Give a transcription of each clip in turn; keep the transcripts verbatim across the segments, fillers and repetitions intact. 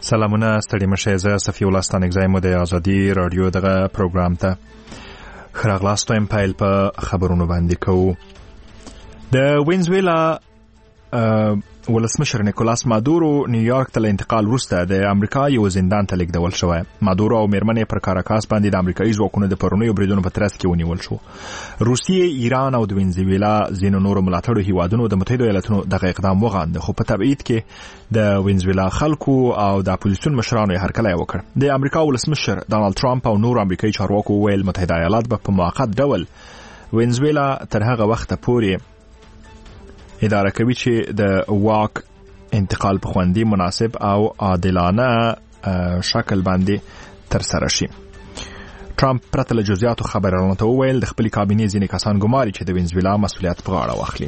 سلامونه ستړي مشه زه صفی الله ستانګزای مو د ازادي رادیو دغه پروګرام ته خراغلاست ایم پایل په خبرونو باندې کوو. د وینزویلا ولسمشر نیکولاس مادورو نیویارک ته انتقال وروسته د امریکا یو زندان ته لیږدول شوی. مادورو او میرمنې پر کاراکاس باندې د امریکایي ځواکونو د پرونیو بریدونو په ترڅ کې ونیول شو. روسیې، ایران او د وینزویلا ځینو نورو ملاتړو هیوادونو د متحده ایالاتونو دغه اقدام وغانده، خو په تبعید کې د وینزویلا خلکو او د اپوزیسیون مشرانو یې هرکلی وکړ. د امریکا ولسمشر ډانلډ ټرمپ او نور امریکایي چارواکو ویل متحده ایالات به په موقت ډول وینزویلا تر هغه وخته پورې اداره کوي چې د واک انتقال په خوندي، مناسب او عادلانه شکل باندې ترسره شي. ټرمپ پرته له جزئیاتو خبرونه ته وویل د خپل کابینې ځینې کسان ګماري چې د وینزویلا مسؤلیت په غاړه واخلي.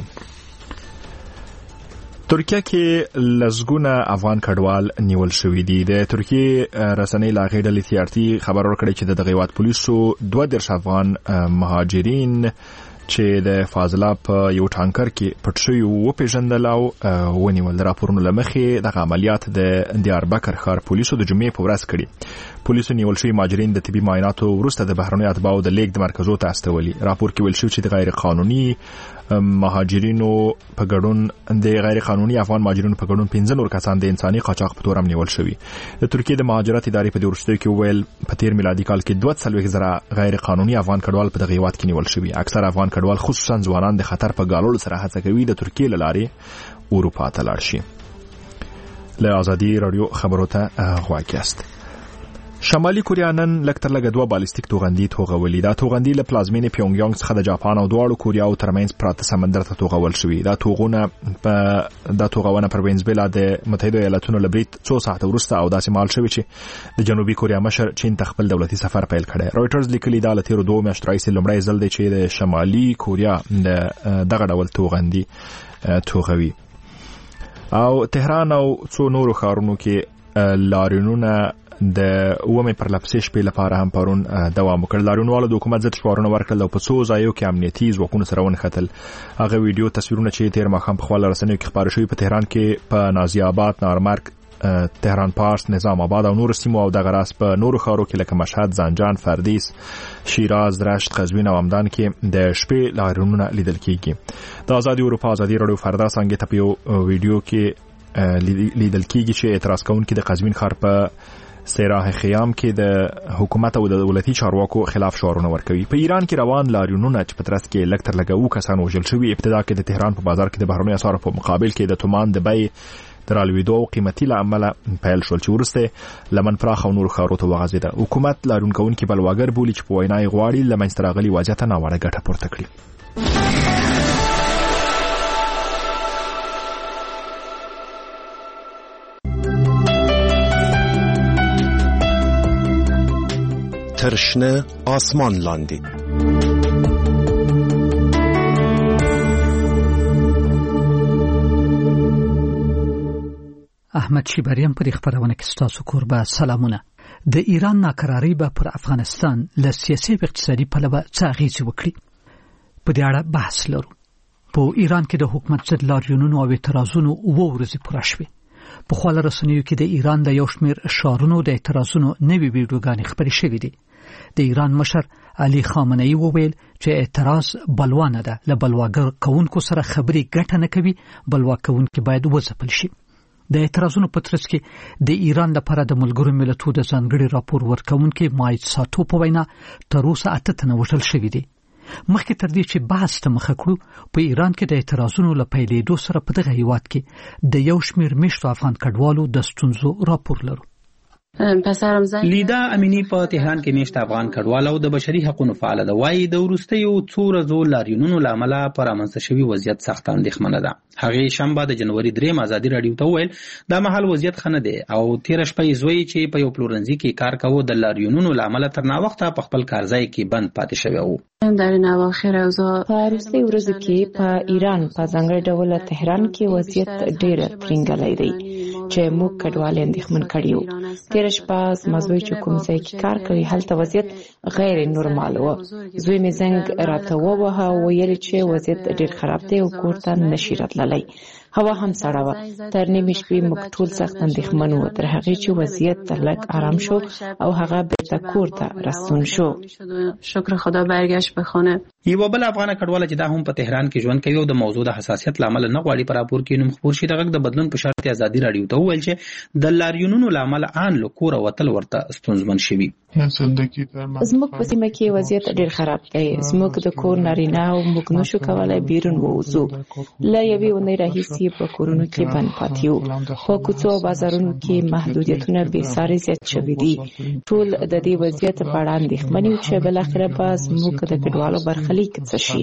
ترکیه کې لسګونه افغان کډوال نیول شوي دي. د ترکیه رسنۍ لا غیر ډلې تی آر ټي خبر ورکړی چې د هیواد پولیسو دوه دیرش افغان مهاجرین چې د فاضله په یو ټانکر کې پټ شوي وپېژندل او ونیول. د راپورونو له مخې دغه عملیات د دیاربکر ښار پولیسو د جمعې په ورځ کړي. پولیسو نیول شوي مهاجرین د طبي معایناتو وروسته د بهرنیو اتباعو د لیږد مرکزو ته استولي. راپور کې ویل شوی چې د غیر قانوني مهاجرینو په ګډون د غیر قانوني افغان مهاجرینو په ګډون پنځه نور کسان د انساني قاچاق په تور هم نیول شوي. د ترکیې د مهاجرت ادارې په دې وروستیو کې ویل په تیر میلادي کال کې دوه څلوېښت زره غیر قانوني افغان کډوال په دغه هیواد کې نیول شوي. اکثر افغان کډوال خصوصا ځوانان د خطر په ګاللو سره هڅه کوي د ترکیې له لارې اروپا ته لاړ شي. له ازادي رادیو خبرو ته غواړئ یاست. شمالي کوریا نن لږ تر لږه دوه بالستیک توغندي توغولي. دا توغندي له پلازمینې پیونګ یانګ څخه د جاپان او دواړو کوریاو ترمنځ پراته سمندر ته توغول شوي. دا توغونه په دا توغونه پر وینزویلا د متحده ایالاتونو له برید څو ساعته وروسته او داسې مال شوی چې د جنوبي کوریا مشر چین ته خپل دولتي سفر پیل کړی. رويټرز لیکلي دا له تیرو دوه میاشتو راهیسې لومړی ځل دی چې د شمالي کوریا د دغه ډول توغندي توغوي. او تهران او څو نورو ښارونو کې لاریونونه د اومه پر لپسې شپې لپاره هم پرون دوام وکړ. لاریونوالو د حکومت ضد شعارونه ورکړل او په څو ځایو کې امنیتي ځواکونه سره ونښتل. هغه ویډیو تصویرونه چې تیر ماښام په خپل رسنیو کې خبرې شوې په تهران کې، په نازي آباد، نارمرگ، تهران پارس، نظام آباد او نور سیمو او دغه راس په نورو ښارو کې لکه مشهد، زنجان، فردیس، شیراز، رشت، قزوین او همدان کې د شپې لاریونونه لیدل کیږي. د ازادي اروپا ازادي رادیو فردا څنګه ته په یو ویډیو کې لیدل کیږي چې اعتراض کوونکي د قزوین ښار په سیراه خیام کې د حکومت او د دولتي چارواکو خلاف شعارونه ورکوي. په ایران کې روان لاریونونه چې په ترڅ کې لږ تر لږه اووه کسان وژل شوي. ابتدا کې د تهران په بازار کې د بهرنیو اسعارو په مقابل کې د تومان د بیې د رالوېدو او قیمتي له امله پیل شول چې وروسته لمن پراخ او نورو ښارو ته وغځېده. حکومت لاریون کوونکي بلواګر بولي چې په وینا یې غواړي له منځته راغلي وضعیت ناوړه ګټه پورته کړي. ترشنه آسمان لاندې. احمد شیبریان پر خبرونه کې ستاسو کوربه سلامونه. د ایران ناکراری به پر افغانستان له سیاسي او اقتصادي پلوه څه اغیزه وکړي په دې اړه بحث لرو. په ایران کې د حکومت ضد لاریونونو او اعتراضونو اوه ورځې پوره شوې. په خپل رسنیو کې د ایران د یو شمېر ښارونو د اعتراضونو نوې ویډیوګانې خپرې شوې دي. د ایران مشر علي خامنه‌ای وویل چې اعتراض بلوانه ده، له بلواګر کوونکو سره خبرې ګټه نه کوي، بلوا کوونکي باید وځپل شي. د اعتراضونو په ترڅ کې د ایران لپاره د ملګرو ملتونو د ځانګړي راپور ورکوونکي مایت ساتو په وینا تر اوسه اته تنه وژل شوي دي. مخکې تر دې چې بحث ته مخه کړو، په ایران کې د اعتراضونو له پیلېدو سره په دغه هیواد کې د یو شمېر میشتو افغان کډوالو د ستونزو راپور لرو. لیدا امینی په تهران کې میشت افغان کډوال او د بشري حقوقو فعال ده. وايي د وروستیو څو ورځو لاریونونو لامل پر رامنځته شوی وضعیت سخت اندېښمنه ده. هغه شنبه د جنوري دریم ازادي رادیو ته ویل دا مهال وضعیت خنه ده او تیر شپه زوی چې په یو پلورنځي کې کار کاوه د لاریونونو لامل تر نا وخته په خپل کارځای کې بند پاتې شوی وو. در این اواخر اوضاع په وروستي ورځو کې په ایران په ځانګړي ډول تهران کې وضعیت ډېر ترنګلی دی چې موږ کډوال اندېښمن کړي وو. تیر شپه مزوی چې کوم ځای کې کار کوي هلته وضعیت غیر نورمال و زوی می زنګ راته ووهه ویل چې وضعیت ډیر خراب دی او کور ته نشي راتللی. هوا هم سړه وه. تر نیمې شپې موږ ټول سخت اندېښمن وو تر هغې چې وضعیت لږ آرام شو او هغه بیرته کور ته راستون شو. شکر خدا برگشت به خانه. یوه بل افغانه کډواله چې دا هم په تهران کې ژوند کوي او د موضوع د حساسیت له امله نه غواړي په راپور کې نوم خپور شي، د غږ د بدلون په شرط ازادي راډیو ته وویل چې د لاریونونو له امله ان له کوره وتل ورته ستونزمن شوي. زموږ په سیمه کې وضعیت ډیر خراب دی. زموږ د کور نارینه او موږ نشو کولی بیرون ووځو. له یوې اونۍ راهیسې په کورونو کې بند پاتې یو. په کوڅو او بازارونو کې محدودیتونه بې ساري زیات شوي دي. ټول د دې وضعیت په اړه اندېښمن یو چې بالاخره به زموږ د کډوالو برخلیک څه شي.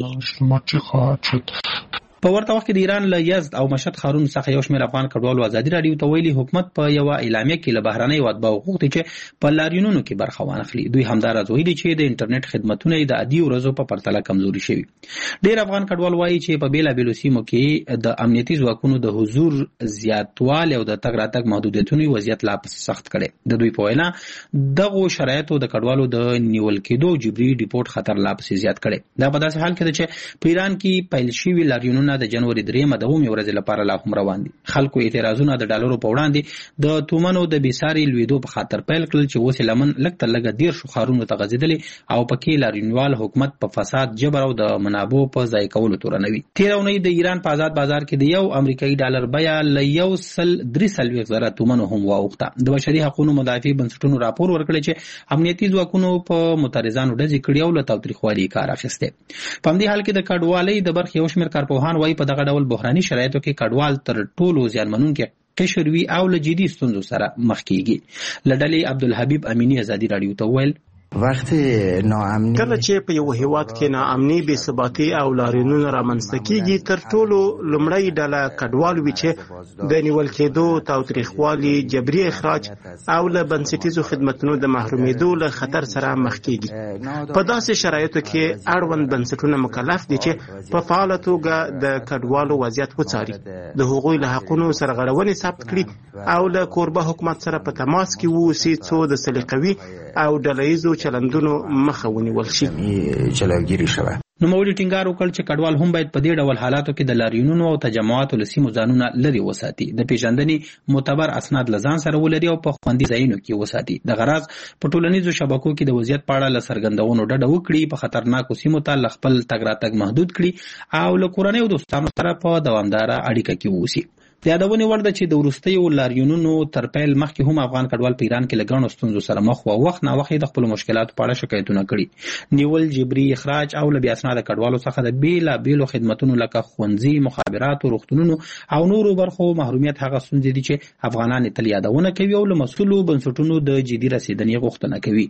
په ورته وخت کې د ایران له یزد او مشهد ښارونو څخه یو شمېر افغان کډوالو ازادي راډیو ته ویلي حکومت په یوه اعلامیه کې له بهرنیو اتباعو غوښتي چې په لاریونونو کې برخه وانخلي. دوی همداراز ویلي چې د انټرنیټ خدمتونه د عادي ورځو په پرتله کمزوري شوي. ډېر افغان کډوال وایي چې په بېلابېلو سیمو کې د امنیتي ځواکونو د حضور زیاتوالی او د تګ راتګ محدودیتونو وضعیت لا پسې سخت کړی. د دوی په وینا دغو شرایطو د کډوالو د نیول کېدو جبري ډیپورټ خطر لا پسې زیات کړی. دا په داسې حال کې ده چې په ایران کې پیل شوي لاریونونه د جنوري درېیمه د اوومې ورځې لپاره لا هم روان دي. خلکو اعتراضونه د ډالرو په وړاندې د تومنو د بېساري لوېدو په خاطر پیل کړل چې اوس یې لمن لږ تر لږه دېرشو ښارونو ته غځېدلې او پکې لاریونوال حکومت په فساد، جبر او د منابعو په ضایع کولو تورنوي. تېره اونۍ د ایران په آزاد بازار کې د یو امریکایي ډالر بیه له یو سل درې څلوېښت زره تومنو هم واوښته. د بشري حقونو مدافع بنسټونو راپور ورکړی چې امنیتي ځواکونو په معترضانو ډزې کړي او له تاوتریخوالي کار اخیستی. په همدې حال کې د کډوالۍ د برخې یو شمېر کارپوهان وایي په دغه ډول بحراني شرایطو کې کډوال تر ټولو زیانمنونکي قشر وي او له جدي ستونزو سره مخ کیږي. له ډلې عبدالحبیب امینی ازادي راډیو ته وویل وخت ناامني کله چې په یو هیواد کې ناامني، بې ثباتي او لاریونونه رامنځته کیږي، تر ټولو لومړی ډله کډوال وي چې د نیول کېدو، تاوتریخوالي، جبري اخراج او له بنسټیزو خدمتونو د محرومېدو له خطر سره مخ کیږي. په داسې شرایطو کې اړوند بنسټونه مکلف دي چې په فعاله توګه د کډوالو وضعیت وڅاري، د هغوی له حقونو سرغړونې ثبت کړي او له کوربه حکومت سره په تماس کې ووسي څو د سلیقوي او ډلهییزو چلندونو مخه ونیول شي. جلوګیری شوه. نوموړي ټینګار وکړ چې کډوال هم باید په دې ډول حالاتو کې د لاریونونو او تجمعاتو له سیمو ځانونه لرې وساتي، د پیژندنې معتبر اسناد له ځان سره ولري او په خوندي ځایونو کې وساتي. د غرض په ټولنیزو شبکو کې د وضعیت په اړه له څرګندونو ډډه وکړي، په خطرناکو سیمو ته له خپل تګ راتګ محدود کړي او له کورنۍ او دوستانو سره په دوامداره اړیکه کې واوسي. د یادونې وړ ده چې د وروستیو لاریونونو تر پیل مخکې هم افغان کډوال په ایران کې له ګڼو ستونزو سره مخ وو. وخت نا وخت د خپلو مشکلاتو په اړه شکایتونه کړي. نیول، جبري اخراج او له بې اسناده کډوالو څخه د بېلابېلو خدمتونو لکه ښوونځي، مخابراتو، روغتونونو او نورو برخو محرومیت هغه ستونزې دي چې افغانان یې تل یادونه کوي او له مسؤلو بنسټونو د جدي رسېدنې غوښتنه کوي.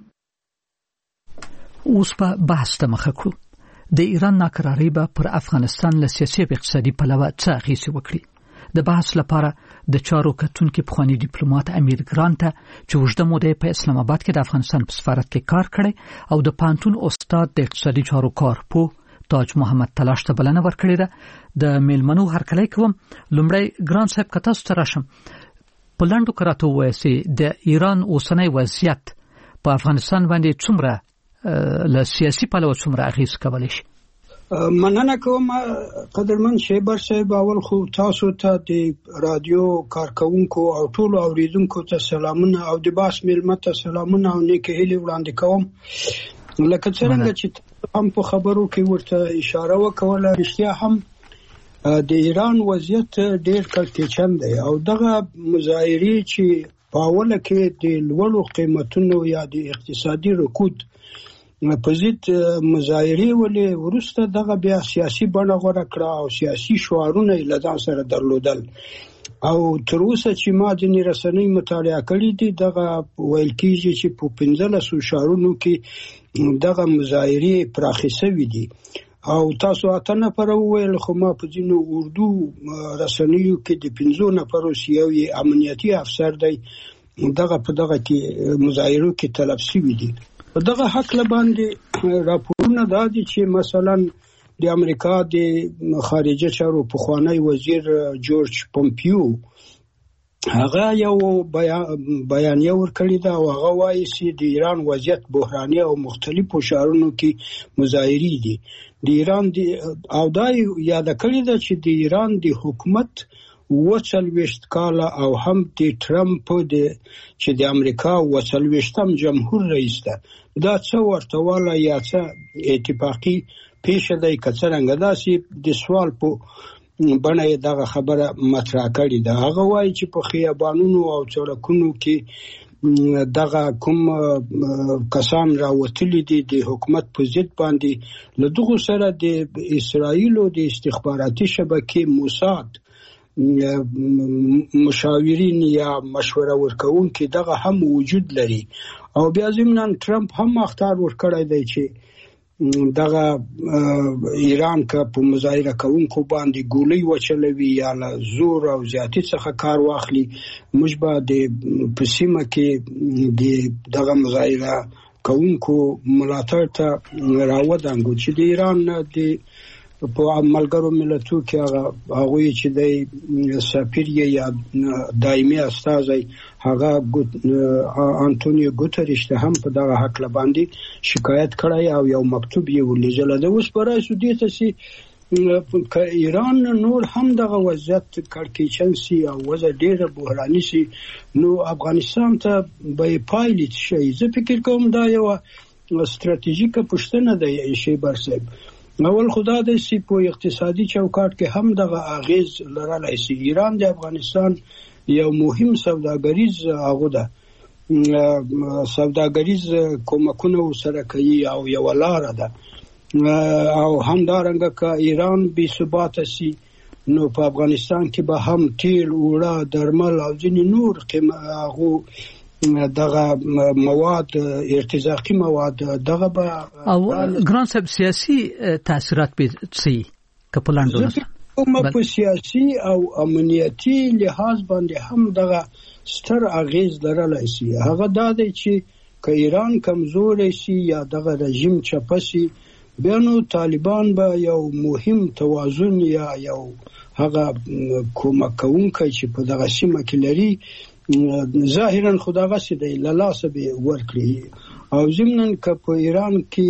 اوس په بحث ته مخه کړو. د ایران ناکراري به پر افغانستان له سیاسي او اقتصادي پلوه څه اغېزې وکړي. د بحث لپاره د چارو کتونکي پخوانی ډیپلوماټ امیر ګران ته چې اوږده موده په اسلام آباد کې د افغانستان په سفارت کې کار کړی او د پانتون استاد د اقتصادي چارو کارپو تاج محمد تلاش ته بلنه ورکړې ده. د میلمنو هرکلی کوم. لومړی ګران صاحب که تاسو ته راشم، په لنډو کې راته ووایئ چې د ایران اوسنی وضعیت په افغانستان باندې څومره له سیاسي پلوه څومره اغېز کولی شي؟ مننه کوم قدرمن شیبر صاحب. اول خو تاسو ته د رادیو کارکونکو او ټولو اوریدونکو ته سلامونه او د باس میلمه ته سلامونه او نیکه هیلې وړاندې کوم. لکه څنګه چې هم په خبرو کې ورته اشاره وکوله، رښتیا هم د ایران وضعیت ډېر کړکېچن دی او دغه مظاهرې چې په اوله کې د لوړو قیمتونو یا د اقتصادي رکود په ضد مظاهرې ولې وروسته دغه بیا سیاسي بڼه غوره کړه او سیاسي شعارونه یې له ځان سره درلودل. او تر اوسه چې ما ځینې رسنۍ مطالعه کړي دي، دغه ویل کېږي چې په پنځلسو ښارونو کې دغه مظاهرې پراخې سوي دي. او تاسو اته نفره وویل، خو ما په ځینو اردو رسنیو کې د پنځو نفرو یو یې امنیتي افسر دی، دغه په دغه کې مظاهرو کې تلف سوي دي. دغه حق لباندې راپورونه دا دي چې مثلا د امریکا د خارجه چارو پخوانی وزیر جورج پومپیو هغه یو بیانیه ورکړی دا او هغه وایي چې د ایران وضعیت بحراني او مختلفو ښارونو کې مظاهرې دي د ایران دی او دا یاد کړی دا چې د ایران د حکومت وڅلوېښت کاله او هم د ټرمپ د چې د امریکا وڅلوېښتم جمهور رئیس ده دا څه ورته والا یا څه اتفاقی پیښه دی که څرنګه داسې د سوال په بڼه یې دغه خبره مطرح کړې ده هغه وایي چې په خیابانونو او سړکونو کې دغه کوم کسان راوتلي دي د حکومت په ضد باندې له دغو سره د اسرائیلو د استخباراتي شبکې موساد مشاورین یا مشوره ورکوونکي دغه هم وجود لري او بیا ضمناً ټرمپ هم اختار ورکړی دی چې دغه ایران که په مظاهره کوونکو باندې ګولۍ وچلوي یا له زور او زیاتي څخه کار واخلي موږ به د په سیمه کې د دغه مظاهره کوونکو ملاتړ ته راودانګو چې د ایران د په ملګرو ملتونو کې هغه هغه چې د سفیر یا دایمي استازی هغه انټونیو ګوتریش ته هم په دغه حق باندې شکایت کړی او یو مکتوب یې ولېږل د اوس پرای سو دي ته چې ایران نور هم دغه وضعیت کړکېچن سي او وضع ډیره بحراني سي نو افغانستان ته به پایلیت شي زه فکر کوم دا یو ستراتیژیکه پښتنه ده شی برسب اول خدا د سی په اقتصادي چوکاټ کې هم دغه اغیز لرلای شي ایران د افغانستان یو مهم سوداګریز هغه ده سوداګریز کومکونه سره کوي او یو لار ده او همدارنګه که ایران بې ثباته سي نو په افغانستان کې به هم تیل اوړه درمل او ځینې نور هغه دغه مواد ارتزاقي مواد دغه به او ګران صاحب سیاسي تاثیرات به څه کپلان ډول کومه په سیاسي او امنیتي لحاظ باندې هم دغه ستر اغیز لرلای شي هغه دا دی چې که ایران کمزور شي یا دغه رژیم چپسي بیا نو طالبان به یو مهم توازن یا یو هغه کومه کوونکی چې په دغه سیمه کې لري ظاهرا خداغه سي دی لاسه به ورکړي او ضمناً که په ایران کې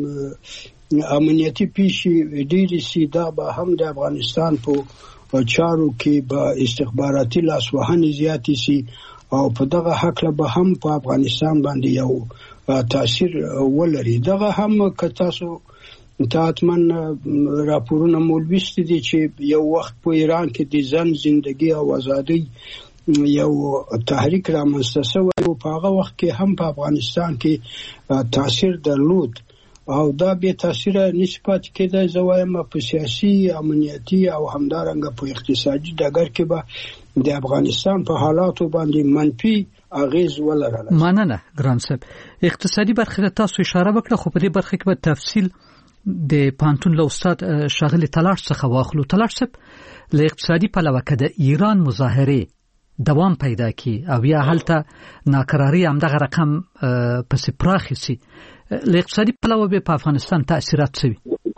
امنیتي پیشي ډېری سي دا به هم د افغانستان په چارو کې به استخباراتي لاسوهنې زیاتې سي او په دغه حق به هم په افغانستان باندې یو تاثیر ولري دغه هم که تاسو تاتمن راپورونه مولويست دي چې یو وخت په ایران کې د ځان ژوندۍ او ازادي یو تحریک رامنځته شوی او په هغه وخت کې هم په افغانستان کې تاثیر درلود او دا به تاثیر نسبت کېده زوایم په سیاسي امنیتي او همدارنګه په اقتصادي ډګر کې به د افغانستان په حالاتو باندې منفي اغیز ولرله مننه ګران صاحب اقتصادي برخه تاسو اشاره وکړه خو په دې برخه کې به تفصیل د پانتون له استاد شاغلی تلاش څخه واخلو تلاش صاحب له اقتصادي پلوه کې د ایران مظاهره دوام پیدا کی او یا هلته ناکراری هم دغه رقم پس پراخی سي له اقتصادي پلوه به په افغانستان تاثیرات څه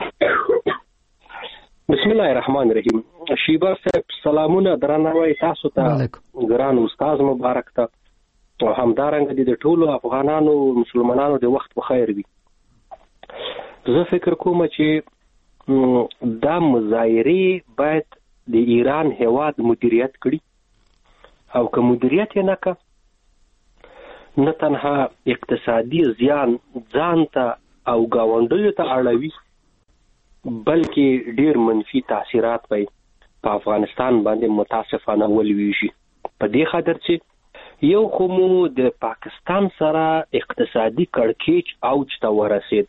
بسم الله الرحمن الرحیم شیبا صاحب سلامونه درنوي تاسو ته ګران استاد مبارک ته او همدارنګه د ټولو افغانانو مسلمانانو د وخت په خیر وي زه فکر کوم چې دا مظاهره باید د ایران هواد مدیریت کړي او که مدیریت یې نه کا نه تنها اقتصادي زیان ځان ته او گاونډیو ته اړوي بلکې ډیر منفي تاثیرات به په افغانستان باندې متاسفانه ولوي شي په دې خاطر چې یو خو مو د پاکستان سره اقتصادي کړکېچ اوج ته ورسید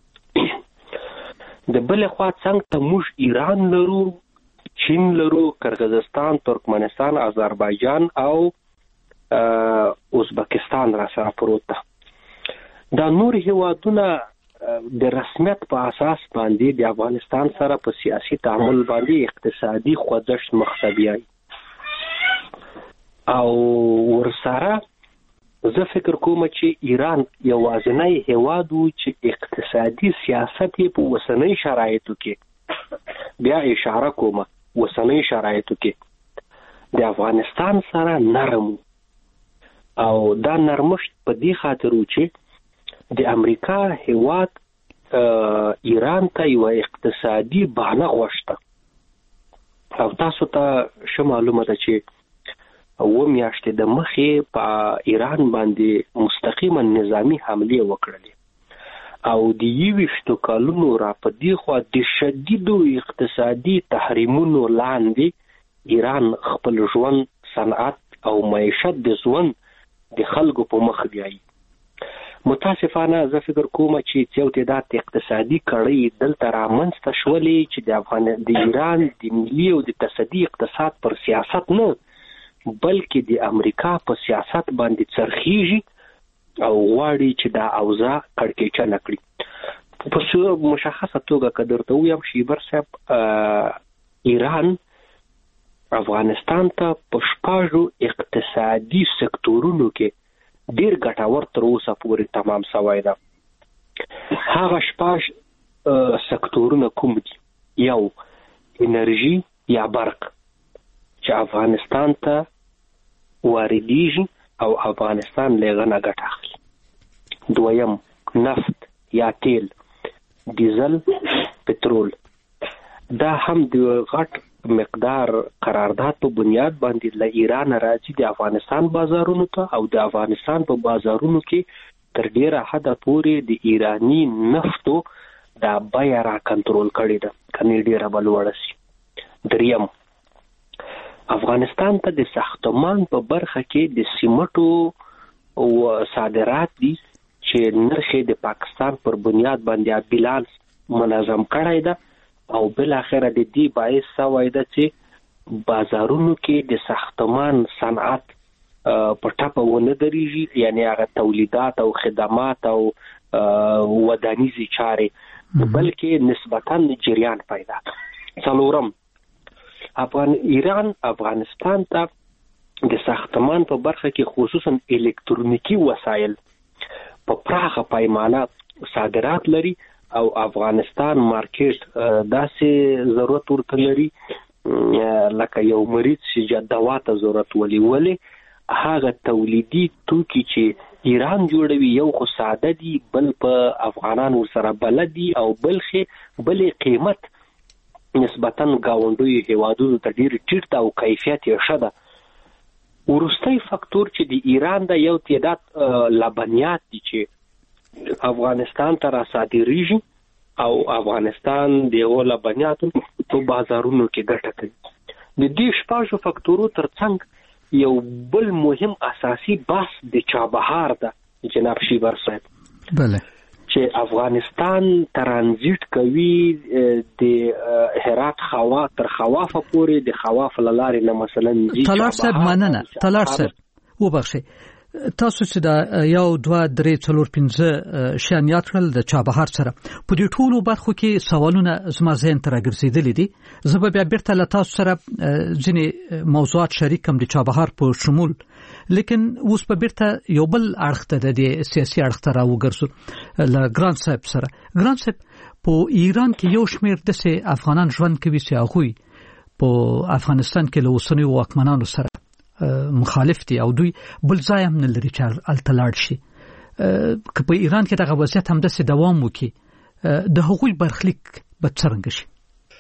د بل خوا څنګه ته موږ ایران لرو چین لرو کرغزستان ترکمنستان آذربایجان او ازبکستان را سره پروت ده دا نور هیوادونه د رسمیت په اساس باندې د افغانستان سره په سیاسي تعامل باندې اقتصادي خوځښت مخسبیای او ورسره زه فکر کوم چې ایران یوازینی هیواد و چې اقتصادي سیاست په وسنۍ شرایطو کې بیا اشاره کوم وسنۍ شرایطو کې د افغانستان سره نرم او دا نرمښت په دې خاطر و چې د امریکا هیواد ایران ته یو اقتصادي بهانه غوښته او تاسو ته ښه معلومه ده چې اوه میاشتې د مخې په ایران باندې مستقیما نظامي حملې وکړلې او د یویشتو کلونو را په دې خوا د شدیدو اقتصادي تحریمونو لاندې ایران خپل ژوند صنعت او معیشت د ژوند د خلکو په مخ بیایي. متاسفانه زه فکر کوم چې یو تعداد اقتصادي کړۍ دلته رامنځته شولې چې د افغان د ایران د ملي او د تصدي اقتصاد پر سیاست نه بلکې د امریکا په سیاست باندې څرخیږي او غواړي چې دا اوضاع کړکېچنه کړي. په مشخصه توګه که درته ووایم شیبر صاحب ایران افغانستان ته په شپږو اقتصادي سکتورونو کې ډیر ګټور تر اوسه پورې تمام شوی ده. هغه شپږ سکتورونه کوم دي؟ یو انرژي یا برق چې افغانستان ته واردېږي او افغانستان له غنه ګټه اخلي. دویم نفت یا تیل، ډیزل، پټرول. دا هم د غټ مقدار قرارداد په بنیاد باندې له ایران راځي د افغانستان بازارونو ته او د افغانستان په بازارونو کې تر ډیره حده پورې د ایرانی نفتو دا بیه را کنټرول کړې ده، کني ډیره بلوړه شي. دریم افغانستان ته د ساختمان په برخه کې د سیمټو او صادرات دي چې نرخ د پاکستان پر بنیاد باندې بیلانس منظم کړی ده او بل اخره د دې باعث شوی ده چې بازارونو کې د ساختمان صنعت په ټاپه ونه درېږي، یعنی هغه تولیدات او خدمات او ودانیزي چارې بلکې نسبتاً جریان پیدا کړي. څلورم افغان ایران افغانستان ته د ساختمان په برخه کې خصوصاً الکترونیکی وسایل په پراخه پیمانه صادرات لري او افغانستان مارکیټ داسې ضرورت ورته لري لکه یو مریض چې دوا ته ضرورت ولي ولي هغه تولیدي توکي چې ایران جوړوي یو خو ساده دي بل په افغانان ورسره بلد دي او بلخې بلې قیمت نسبتاً گاونډیو هیوادونو ته ډېر ټیټ او کیفیت یې ښه ده. وروستی فاکتور چې د ایران د یو تعداد لبنیات دي چې افغانستان ته را صادریږي او افغانستان د لبنیاتو په بازارونو کې ګټه کوي. د دې شپږو فاکتورو ترڅنګ یو بل مهم اساسي بحث د چابهار ده جناب شیبر صاحب. بله چې افغانستان ترانزیت کوي د هرات خوا تر خوافه پورې د خواف لارې نه مثلا طلار صاحب مننه طلار صاحب وبخښئ تاسو چې دا یو دوه درې څلور پنځه شیان یاد کړل د چابهار سره په دې ټولو برخو کې سوالونه زما ذهن ته راګرځېدلي دي. زه به بیا بیرته له تاسو سره ځینې موضوعات شریک کړم د چابهار په شمول، لیکن اوس به بیرته یو بل اړخ ته د سیاسي اړخ ته راوګرځو له ګران صاحب سره. ګران صاحب په ایران کې یو شمېر داسې افغانان ژوند کوي چې هغوی په افغانستان کې له اوسنیو واکمنانو سره مخالف دي او دوی بل ځای هم نه لري چې هلته لاړ شي. که په ایران کې دغه وضعیت همداسې دوام وکړي د هغوی برخلیک به څرنګه شي؟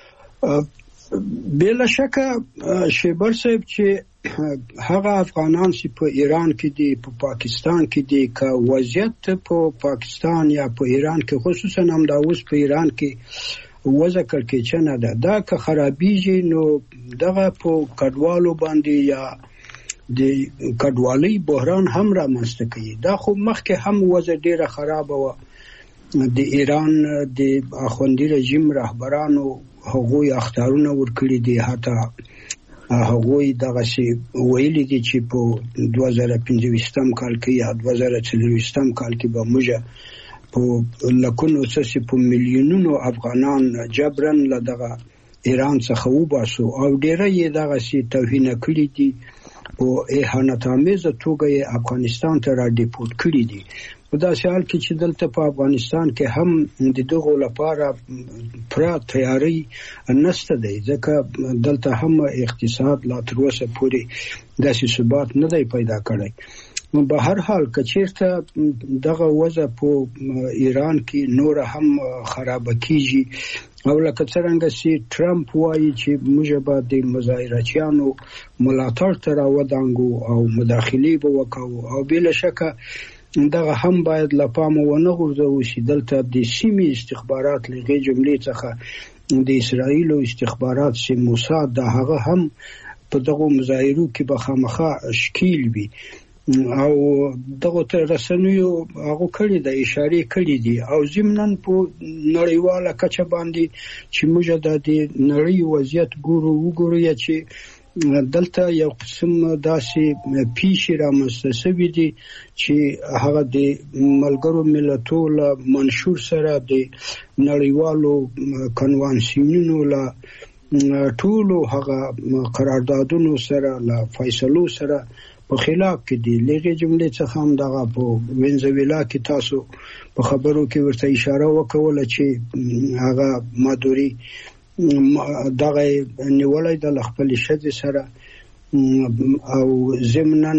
بلا شکه شیبر صاحب چې هغه افغانان چې په ایران کې دي په پاکستان کې دي که وضعیت په پاکستان یا په ایران کې خصوصا هم دا اوس په ایران کې وضع کړکېچنه ده دا که خرابېږي نو دغه په کډوالو باندې یا د کډوالۍ بحران هم رامنځته کوي. دا خو مخکې هم وضع ډیره خرابه وه. د ایران د اخوندي رژیم رهبرانو هغوی اخطارونه ورکړي دي، حتی هغوی دغسې ویلي دي چې په دوه زره پنځه کال کې یا دوه زره څلور کال کې به موږ په لکونو څه په میلیونونو افغانان جبرن له دغه ایران څخه وباسو او ډیره یې دغسې توهین کړي دي او اهانت آمیزه توګه افغانستان ته را ډیپورت کړي دي. په داسې حال کې چې دلته په افغانستان کې هم د دغو لپاره پوره تیاری نشته دی، ځکه دلته هم اقتصاد لا تر اوسه پورې داسې ثبات نه دی پیدا کړی. په هر حال که چیرته دغه وضع په ایران کې نور هم خراب کیږي او لکه څنګه چې ټرمپ وایي چې موږ به د مظاهراتیانو ملاتړ ته راودانګو او مداخلې به وکړو، او بلا شکه دغه هم باید له پامه ونه غورځو چې دلته د سیمې استخبارات لږه جملې څخه د اسرائیل او استخبارات چې موساد د هغه هم په دغه مظاهرو کې به خامخا شکیل وي او دغه تر رسنیو هغه کړي د اشاره کړي دي او زمنن په نړیواله کچه باندې چې موږ د نړۍ وضعیت ګورو وګورو چې دلته یو قسم داسې پیښې رامنځته شوې دي چې هغه د ملګرو ملتونو له منشور سره د نړیوالو کنوانسیونونو له ټولو هغه قراردادونو سره له فیصلو سره په خلاف کې دي. لږه جملې څخه هم دغه په وینزویلا کې تاسو په خبرو کې ورته اشاره وکوله چې هغه مادوري دغه نیولای د خپل شذ سره او ضمناً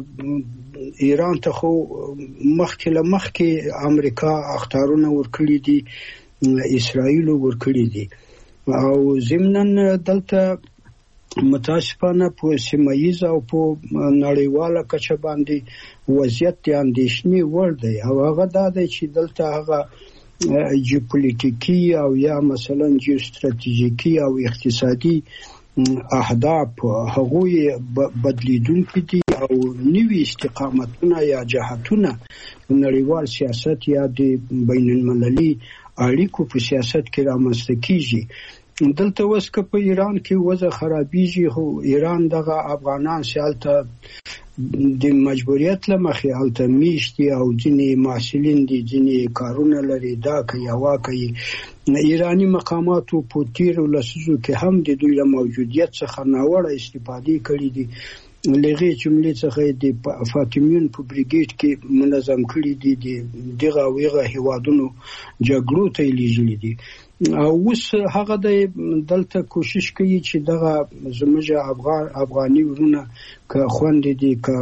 ایران ته خو مخکې له مخکې امریکا اختارونه ورکړي دي، اسرائیل ورکړي دي او ضمناً دلته متاسفانه په سیمایي او په نړیواله کچه باندې وضعیت د اندېښنې وړ دی او هغه دا دی چې دلته هغه جیوپولیټیکي او یا مثلا جیوستراتیژیکي او اقتصادي اهداف هغه بدلیدونکي دي او نوي استقامتونه یا جهتونه نړیوال سیاست یا د بین المللي اړیکو په سیاست کې رامنځته کیږي. دلته اوس که په ایران کې وضع خرابېږي خو ایران دغه افغانان سیالته د مجبوریت لمخې هلته میشتي او ځینې محصلین دي، ځینې کارونه لري، دا کوي هوا کوي. ایرانی مقاماتو په تیرو لسیزو کې هم د دوی له موجودیت څخه ناوړه استفادې کړې دي. لغې جملې څخه د فاطمیون په بریګیډ کې منظم کړي دي، دغه ویغه هیوادونو جګړو ته لیږلي دي او اوس هغه د دلته کوشش کوي چې دغه زموږ افغان افغاني ورونه که خوندې دي که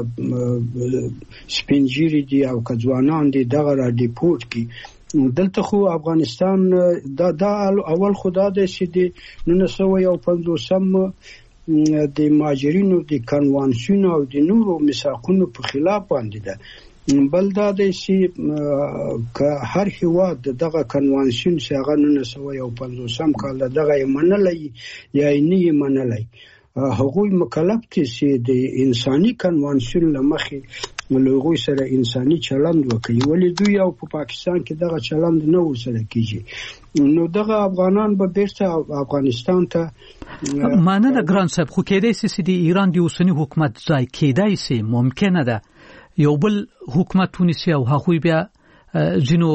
سپینجیری دي او که ځوانان دي دغه را ډیپورټ کی. دلته خو افغانستان دا دا اول خدا د چې د نولس سوه یو پنځوسم د مهاجرینو د کنوانسیون او د نورو میثاقونو په خلاف باندې ده. بل دا دی چې که هر هیواد دغه کنوانسیون چې هغه نولس سوه یو پنځوسم کال دغه یې منلی یا یې نه یې منلی، هغوی مکلف دي چې د انساني کنوانسیون له مخې له هغوی سره انساني چلند وکړي، ولې دوی او په پاکستان کې دغه چلند نه ورسره کیږي. نو دغه افغانان به بیرته افغانستان ته مننه ګران صاحب. خو کېدای شي چې د ایران د اوسنی حکومت ځای کېدای شي ممکنه ده یو بل حکومت ونیسي او هغوی بیا ځینو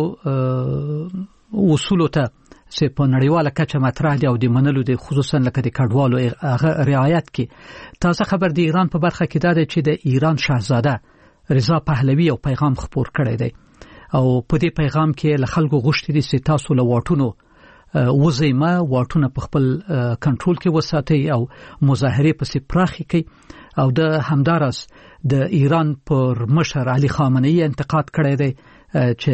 اصولو ته چې په نړیواله کچه مطرح دي او د منلو د خصوصا لکه د کډوالو هغه رعایت کې. تازه خبر د ایران په برخه کې دا دی چې د ایران شاهزاده رضا پهلوي یو پیغام خپور کړی دی او په دې پیغام کې له خلکو غوښتي دي چې تاسو له واټونو وزیمه واټونه په خپل کنټرول کې وساتئ او مظاهره پسې پراخي کوي او د همدارس د ایران پر مشر علي خامنه‌ای انتقاد کړی دی چې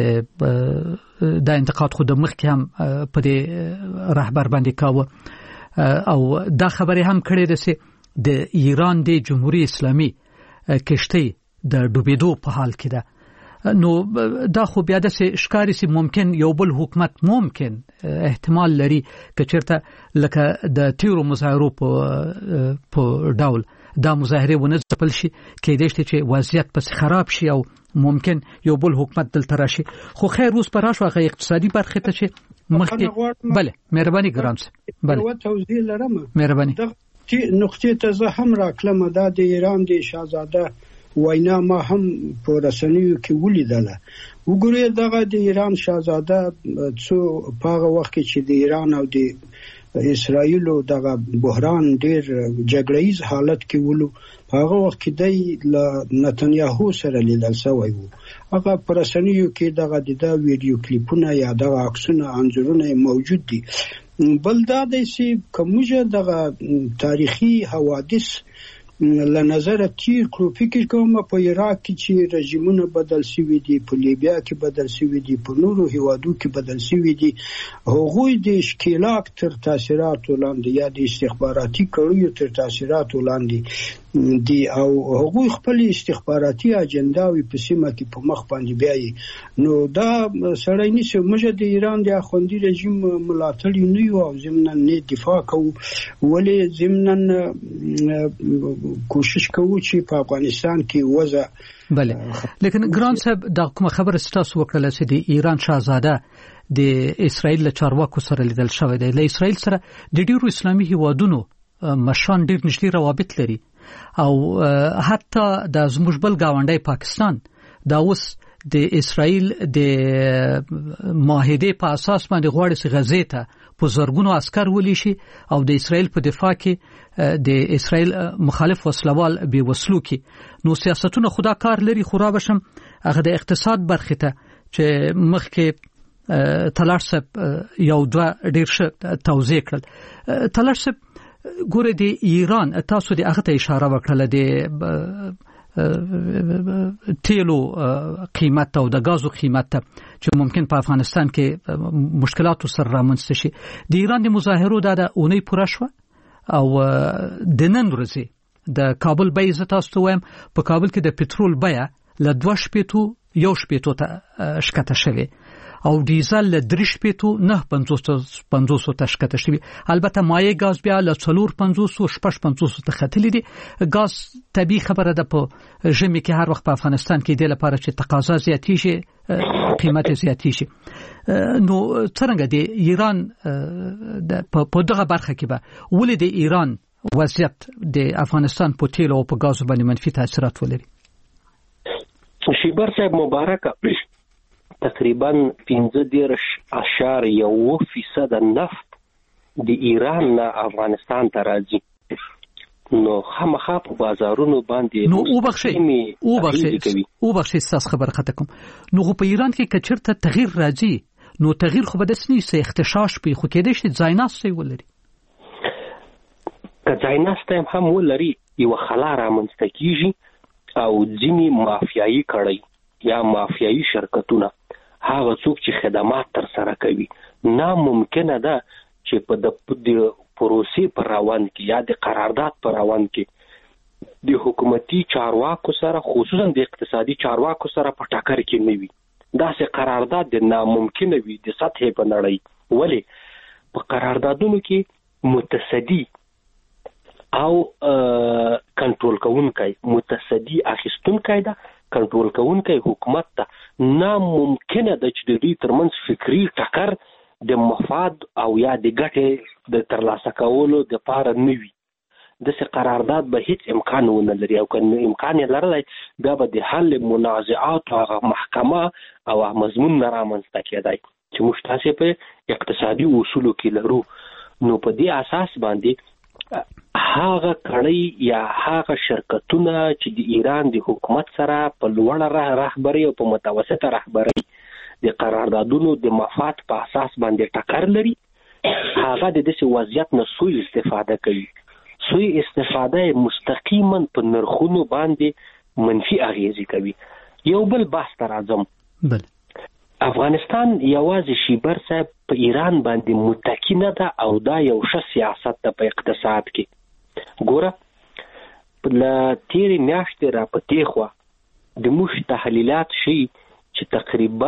دا انتقاد خو د مخکې هم په دې رهبر باندې کاوه او دا خبره هم کړې ده چې د ایران د جمهوریت اسلامي کشتۍ د ډوبېدو په حال کې ده. نو دا خو بیا د ښکاری سي ممکن یو بل حکومت ممکن احتمال لري که چیرته لکه د تیرو مظاهرو په په ډول دا مظاهره ونه ځپل شي، کېدای شي چې وضعیت پس خراب شي او ممکن یو بل حکومت دلته راشي. خو خیر اوس پر راشو هغه اقتصادي برخه ته چې مخکې بله مهرباني ګرام صاحب بله توضیح لرم مهرباني نقطې ته زه هم راکلم. دا د ایران د شاهزاده وینا ما هم په رسنیو کې ولیدله. وګورئ دغه د ایران شاهزاده څو په هغه وخت کې چې د ایران او د اسرائیل دغه بحران ډیر جګړه‌ایز حالت کې ولو هغه وخت کې د نتنیاهو سره لیدل شوی وو هغه پرسنیو کې دغه د ویډیو کلیپونه یا دغه عکسونه انځورونه موجود دي بل دا د سی کومه دغه تاریخي حوادث له نظر تیر کړو فکر کوم په عراق کې چې رژیمونه بدل شوي دي په لیبیا کې بدل شوي دي په نورو هیوادو کې بدل شوي دي هغوی د اشکالات تر تاثیراتو لاندې یا د استخباراتي کړیو تر تاثیراتو لاندې دي او هغوی خپل استخباراتي اجنډاوي په سیمه کې په مخ باندې بیاي نو دا سړی نشي موږ د ایران د اخوندي رژیم ملاتړ نه یو او ضمن نه دفاع کوو ولې ضمن کوشش کوو چې په افغانستان کې وضع بله لیکن ګران صاحب دا کوم خبر ستاسو وکړه چې د ایران شاهزاده د اسرائیل له چارواکو سره لیدل شوی دی له اسرائیل سره د ډیرو اسلامي هیوادونو مشران ډیر نږدې روابط لري او حتی د زموږ بل گاونډي پاکستان دا اوس د اسرائیل د معاهده په اساس باندې غواړي چې غزې ته په زرګونو عسكر ولي شي او د اسرائیل په دفاع کې د اسرائیل مخالف وسلوال به وسلو کې نو سیاستونه خدا کار لري خورا بشم هغه د اقتصاد برخه ته چې مخکې تلارسب یو دوه ډیر ښه توضیح کړل تلارسب ګوره د ایران تاسو د هغه ته اشاره وکړه د تیلو قیمت او د غازو قیمت چې ممکن په افغانستان کې مشکلات سره رامنځته شي د ایران د مظاهرو د اونۍ پوره شو او د نن ورځې د کابل بیه ز تاسو وایم په کابل کې د پټرول بیه ل دوه شپېتو یو شپېتو ته شکته شوه او ډیزل ل درې شپېتو نه پنځوس ته شکته شوی البته مایع غاز بیا ل څلور پنځوس شپږ پنځوس ته ختلی دي غاز طبي خبره ده په ژمي کې هر وخت په افغانستان کې د لپاره چې تقاضا زیاتی شي قیمت زیاتی شي نو څنګه د ایران په دغه برخه کې به ولې د ایران وضعیت د افغانستان په تیلو او په غاز باندې منفي تاثیرات ولري شیبر صاحب مبارکه تقریبا پنځه دېرش اعشاریه اوه فیصد نفت د ایران نه افغانستان ته راځي نو خامخا په بازارونو باندې نو او بخشي او بخشي او بخشي تاسو خبر خاطر کوم نو په ایران کې کچرته تغییر راځي نو تغییر خو به د سنې سه اختشاش په خو کې د شي ځایناست ولري که ځایناست هم ولري یو خلا را منځته کیږي او ځینی مافیایي کړي یا مافیایي شرکتونه هغه څوک چې خدمات تر سره کوي ناممکنه ده چې په د پروسې پر روان کې یا د قرارداد پر روان کې د حکومتي چارواکو سره خصوصا د اقتصادي چارواکو سره په ټاکر کې نه وي دا سه قرارداد د ناممکنه وي د سطح په نړۍ ولی په قراردادونو کې متصدی او کنټرول کوونکی متصدی اخیستونکی ده کنټرول کوونکی حکومت ته ناممکنه ده چې د دوی ترمنځ فکری ټکر د مفاد او یا د ګټې د ترلاسه کولو د پاره نه وي دغه قرارداد به هیڅ امکان ونه لري او کنه امکان یې لرلای بیا به د حل منازعات او محکمه او مضمون نه رامنځته کېدای چې موږ تاسو په اقتصادي اصولو کې لرو نو په دې اساس باندې هغه کړي یا هغه شرکتونه چې د ایران د حکومت سره په لوړه رهبري او په متوسطه رهبري د قراردادونو د مفاد په اساس باندې ټکر لري هغه د دې وضعیت نه سوء استفاده کوي سوء استفاده مستقیما په نرخونو باندې منفي اغیزه کوي یو بل بحث تر اعظم بل افغانستان یوازې شیبر صاحب په ایران باندې متکی نه ده او دا یو ښه سیاست ده په اقتصاد کې ګوره له تیرې میاشتې را پتې خوا د موږ تحلیلات شي چې تقریبا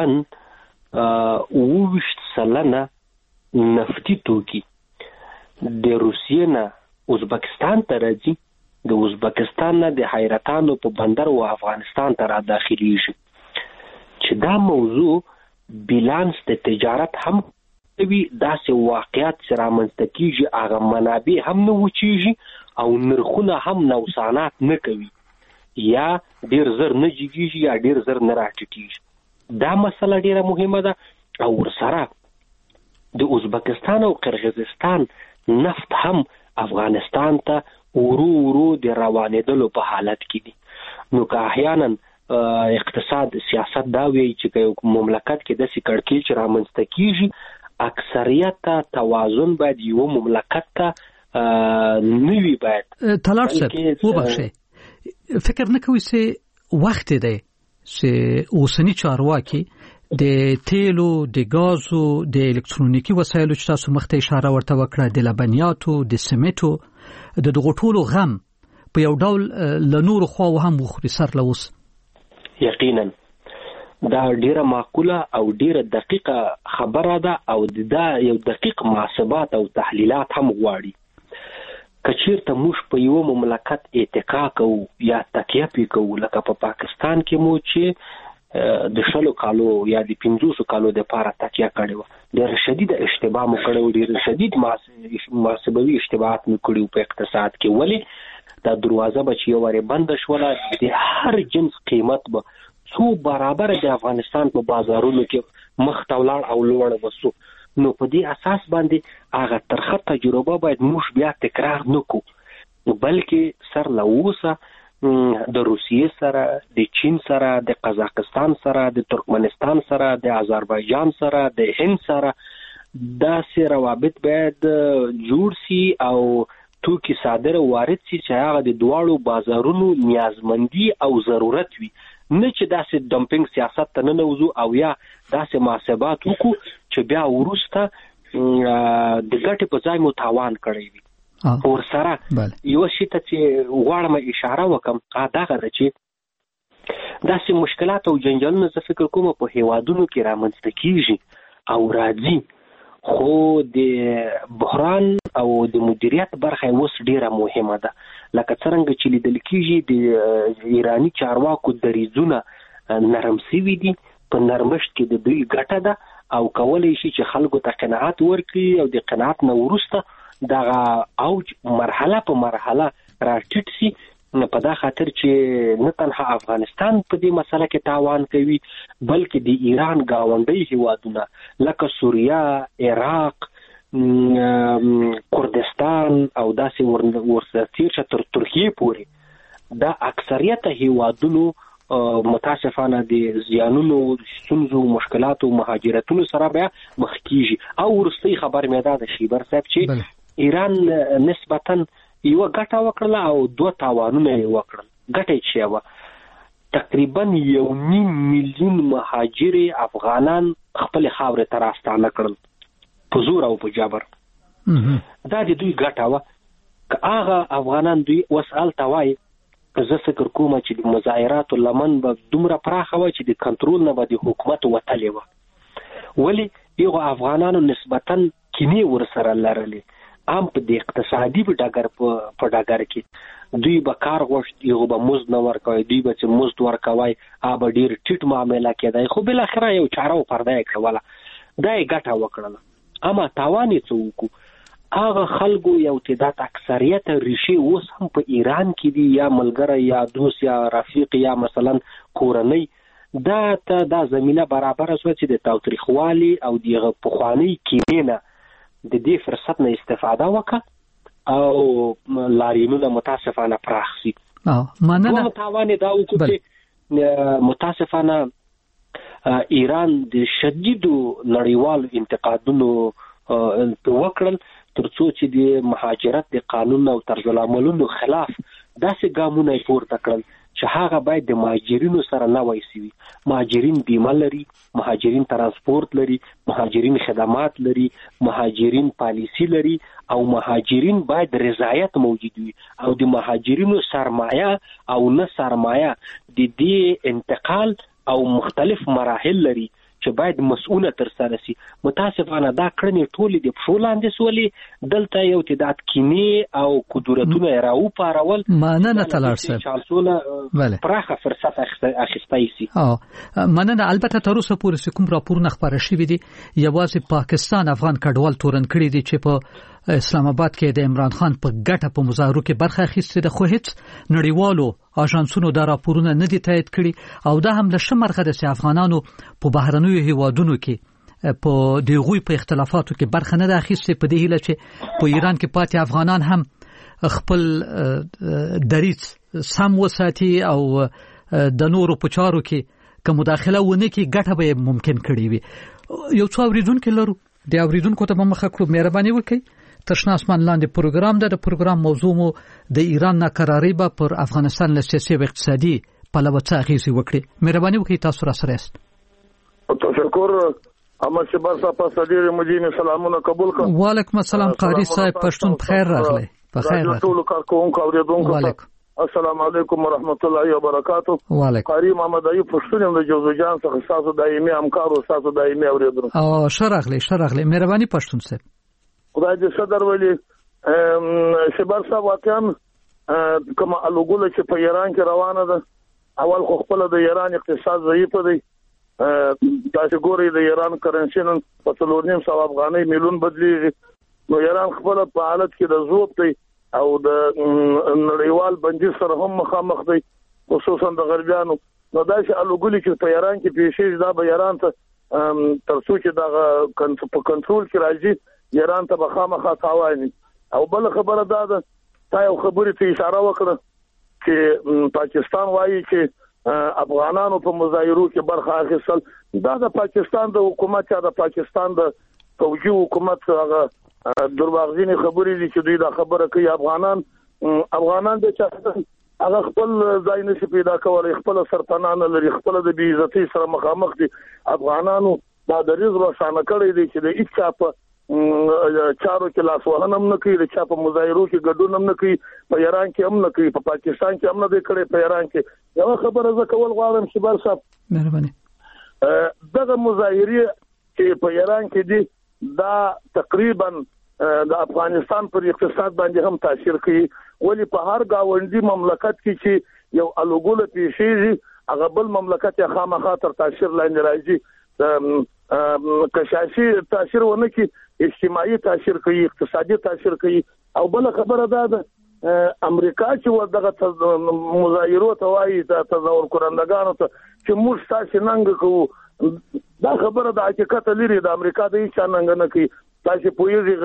اووه ویشت سلنه نفتي توکي د روسیې نه ازبکستان ته راځي د ازبکستان نه د حیرتانو په بندر و افغانستان ته را داخليږي چې دا موضوع بیلانس د تجارت هم وی داسې واقعیت سره منځته کیږي هغه منابع هم نه وچیږي او نرخونه هم نوسانات نه کوي یا ډیر زر نه جګیږي یا ډیر زر نه راټیټیږي دا مسله ډیره مهمه ده او ورسره د ازبکستان او قرغیزستان نفت هم افغانستان ته ورو ورو د روانېدلو په حالت کې دي. نو که احیانا اقتصاد سیاست دا وی چې مملکت کې د سې کړکېچ رامنځته کیږي، اکثریت توازن باید یو مملکت ته نوی باید. طلال صاحب وبخښئ، فکر نه کوئ چې وخت دی چې اوسنی چارواکي د تیلو، د غازو، د الکترونیکي وسایلو چې تاسو مخته اشاره ورته وکړه، د لبنیاتو، د سمټو، د دغو ټولو غم په یو ډول له نورو خواو هم وخوري سر له اوس؟ یقینا دا ډیره معقوله او ډیره دقیقه خبره ده او دا یو دقیق محاسبات او تحلیلات هم غواړي. کچیرته موږ په یو مملکت اتکا کوو یا تکیه پې کوو، لکه په پا پاکستان کې مو چې د شلو کالو یا د پنځوسو کالو د پاره تکیه کړې وه، ډېر شدید اشتباه مو کړی و، ډېر شدید محاسبوي اشتباهات مو کړي په اقتصاد کې. ولې دا دروازه به چې یو وارې بنده شوله، د هر جنس قیمت به څو برابره د افغانستان په بازارونو کې مخ ته ولاړ او لوړ به سو. نو په دې اساس باندې هغه ترخه تجربه باید موږ بیا تکرار نکو، بلکې سر له اوسه د روسیې سره، د چین سره، د قزاقستان سره، د ترکمنستان سره، د آذربایجان سره، د هند سره داسې روابط باید جوړ سي او توکي صادر وارد سي چې هغه د دواړو بازارونو نیازمندي او ضرورت وي، نه چې داسې ډمپینګ سیاست ته ننوځو او یا داسې محاسبات وکړو چې بیا وروسته د ګټې په ځای مو تاوان کړی وي. ور سره یو شي ته چې غواړم اشاره وکم، دغه ده چې داسې مشکلات او جنجالونه زه فکر کوم په هیوادونو کې رامنځته کیږي او راځي، خو د بحران او د مدیریت برخه اوس ډیره مهمه ده. لکه څرنګه چې لیدل کیږي د ایرانی چارواکو دریځونه نرم سوي دي، په نرمښت کې د دوی ګټه ده او کولی شي چې خلکو ته قناعت ورکړي او د قناعت نه وروسته دغه اوج مرحله په مرحله راټیټ سي. په دا خاطر چې نه تنها افغانستان په دې مسله کې تاوان کوي، بلکې د ایران گاونډي هیوادونه لکه سوریه، عراق، کردستان او داسې ورسره تیر تر ترکیې پورې دا اکثریت هیوادونو متاسفانه د زیانونو، ستونزو، مشکلاتو، مهاجرتونو سره بیا مخ کیږي. او ورستۍ خبر مې دا د شیبر صاحب چې ایران نسبتاً یو ګټه وکړله او دوه تاوانونه یې وکړل. ګټه یې څه وه؟ تقریبا یو نیم میلیون مهاجر افغانان خپل خاورې ته راستانه کړل په زور او په جبر. دا د دوی ګټه وه. که هغه افغانان دوی اوس هلته وایي، زه فکر کوم چې د مظاهراتو لمن به دومره پراخه وه چې د کنټرول نه به د حکومت وتلې وه. ولې یو افغانانو نسبتاً کینې ورسره لرلې، هم په د اقتصادي په ډګر په ډګر کې دوی به کار غوښت، یو به مزد نه ورکوي، دوی به چې مزد ورکوي هغه به ډېر ټیټ معامله کېدی، خو بالاخره یو چاره و پرده یې کوله، دا یې ګټه وکړله. اما تاوان یې څه وکړو؟ هغه خلکو یو تعداد اکثریت ریښې اوس هم په ایران کې دي، یا ملګری یا دوست یا رفیق یا مثلا کورنۍ. دا ته دا زمینه برابره شوه چې د تاوتریخوالي او د پخوانۍ کینې نه د دې فرصت نه استفاده وکړه او لاریونونه متاسفانه پراخ شي. مننه. تاوان دا وکړو چې متاسفانه ایران د شدیدو نړیوالو انتقادونو وکړل ترڅو چې د مهاجرت د قانون او طرز العملونو خلاف داسې ګامونه پورته کړل چې هغه باید د مهاجرینو سره نه وای سي. مهاجرین بیمه لري، مهاجرین ترانسپورت لري، مهاجرین خدمات لري، مهاجرین پالیسی لري او مهاجرین باید رضایت موجود وي او د مهاجرینو سرمایه او نه سرمایه د دې انتقال او مختلف مراحل لري چې باید مسؤله تر سره سي. متاسفانه دا کړنې ټولې د پښو لاندې سولې، دلته یو تعداد کینې او قدرتونه راو پارول. مننه طلال صاحب. پراخه فرصت اخیستی سي. مننه. البته تر اوسه پورې کوم راپورونه خبره شوي دي، یوازې پاکستان افغان کډوال تورن کړي دي چې په اسلام آباد کې د عمران خان په ګټه په مظاهرو کې برخه اخیستې ده، خو هیڅ نړیوالو اژانسونو دا راپورونه نه دي تایید کړي او دا هم له شمرغه د افغانانو په بهرنیو هیوادونو کې په دغوی په اختلافاتو کې برخه نه اخیستې په دې هیله چې په ایران کې پاتې افغانان هم خپل دریځ سم وساتي او د نورو په چارو کې که مداخله ونه کې ګټه به ممکن کړي وي. یو څو اوریدونکو لرو د اوریدونکو ته مخه کړو مهرباني وکړئ. ترشنا اسمان لاندې پروګرام ده. د پروګرام موضوع مو د ایران ناکراری به پر افغانستان له سیاسي او اقتصادي پلوه څه اغیزې وکړي. مهرباني وکړئ تاسو را سره یاست. تشکر. احمد شبر صاحب صدر مدین سلامونه قبول کړه. وعلیکم السلام قاری صاحب پښتون بخیر راغلی. بخیر راغلی ټول کارکونکو اوریدونکو السلام علیکم ورحمت الله وبرکاتہ. وعلیکم. قاری محمد ایوب پښتون د جوزجان څخه تاسو دایمي همکار او تاسو دایمي اوریدونکو. او شرغلی شرغلی مهرباني پښتون صاحب. خدای دې صدر ویلي شبر صاحب واقعا کوم الګول چې په ایران کې روانه ده اول خو خپل د ایران اقتصاد ضعیف دی. تاسو ګورئ د ایران کرنسي نن په څلور نیم سو افغانۍ میلیون بدلیږي. نو ایران خپل په حالت کې د ضعف دی او د نړیوال بندیز سره هم مخامخ دی خصوصا د غربیانو. نو دا چې الګول چې په ایران کې پیښې دا به ایران ته ترڅو چې دا په کنټرول کې راځي ایران ته بخامخه تاواني. او بل خبره دا ده تا یو خبرې ته اشاره وکړه چې پاکستان وایي چې افغانانو په مظاهرو کې برخه اخیستل. دا د پاکستان د حکومت یا د پاکستان د فوجي حکومت هغه درواغجنې خبرې دي چې دوی دا خبره کوي. افغانان افغانان د چا هغه خپل ځای نشي پیدا کولای، خپل سرپناه لري، خپل د بې عزتۍ سره مخامخ دي. افغانانو دا د رزق روښانه کړی دی چې د هیڅ چا په چارو کې لاس وهنه هم نه کوي، د چا په مظاهرو کې ګډون هم نه کوي، په ایران کې هم نه کوي، په پاکستان کې هم نه دی کړی. په ایران کې یو خبره زه کول غواړم چې بل صاحب مهرباني دغه مظاهرې چې په ایران کې دي دا تقریبا د افغانستان پر اقتصاد باندې هم تاثیر کوي. ولی په هر گاونډي مملکت کې چې یو الګول پیښیږي هغه بل مملکت یې خامخا تر تاثیر لاندې راځي. کشاشي تاثیر ونه کی اجتماعي تاثیر کوي، اقتصادي تاثیر کوي. او بل خبره ده د امریکا چې ودغه مظاهرو ته وایي د تظاهر کړندګانو ته چې موږ تاسو ننګ کوو، دا خبره د حقیقت لري. د امریکا د هیڅ ننګ نه کوي. تاسو پوهیږئ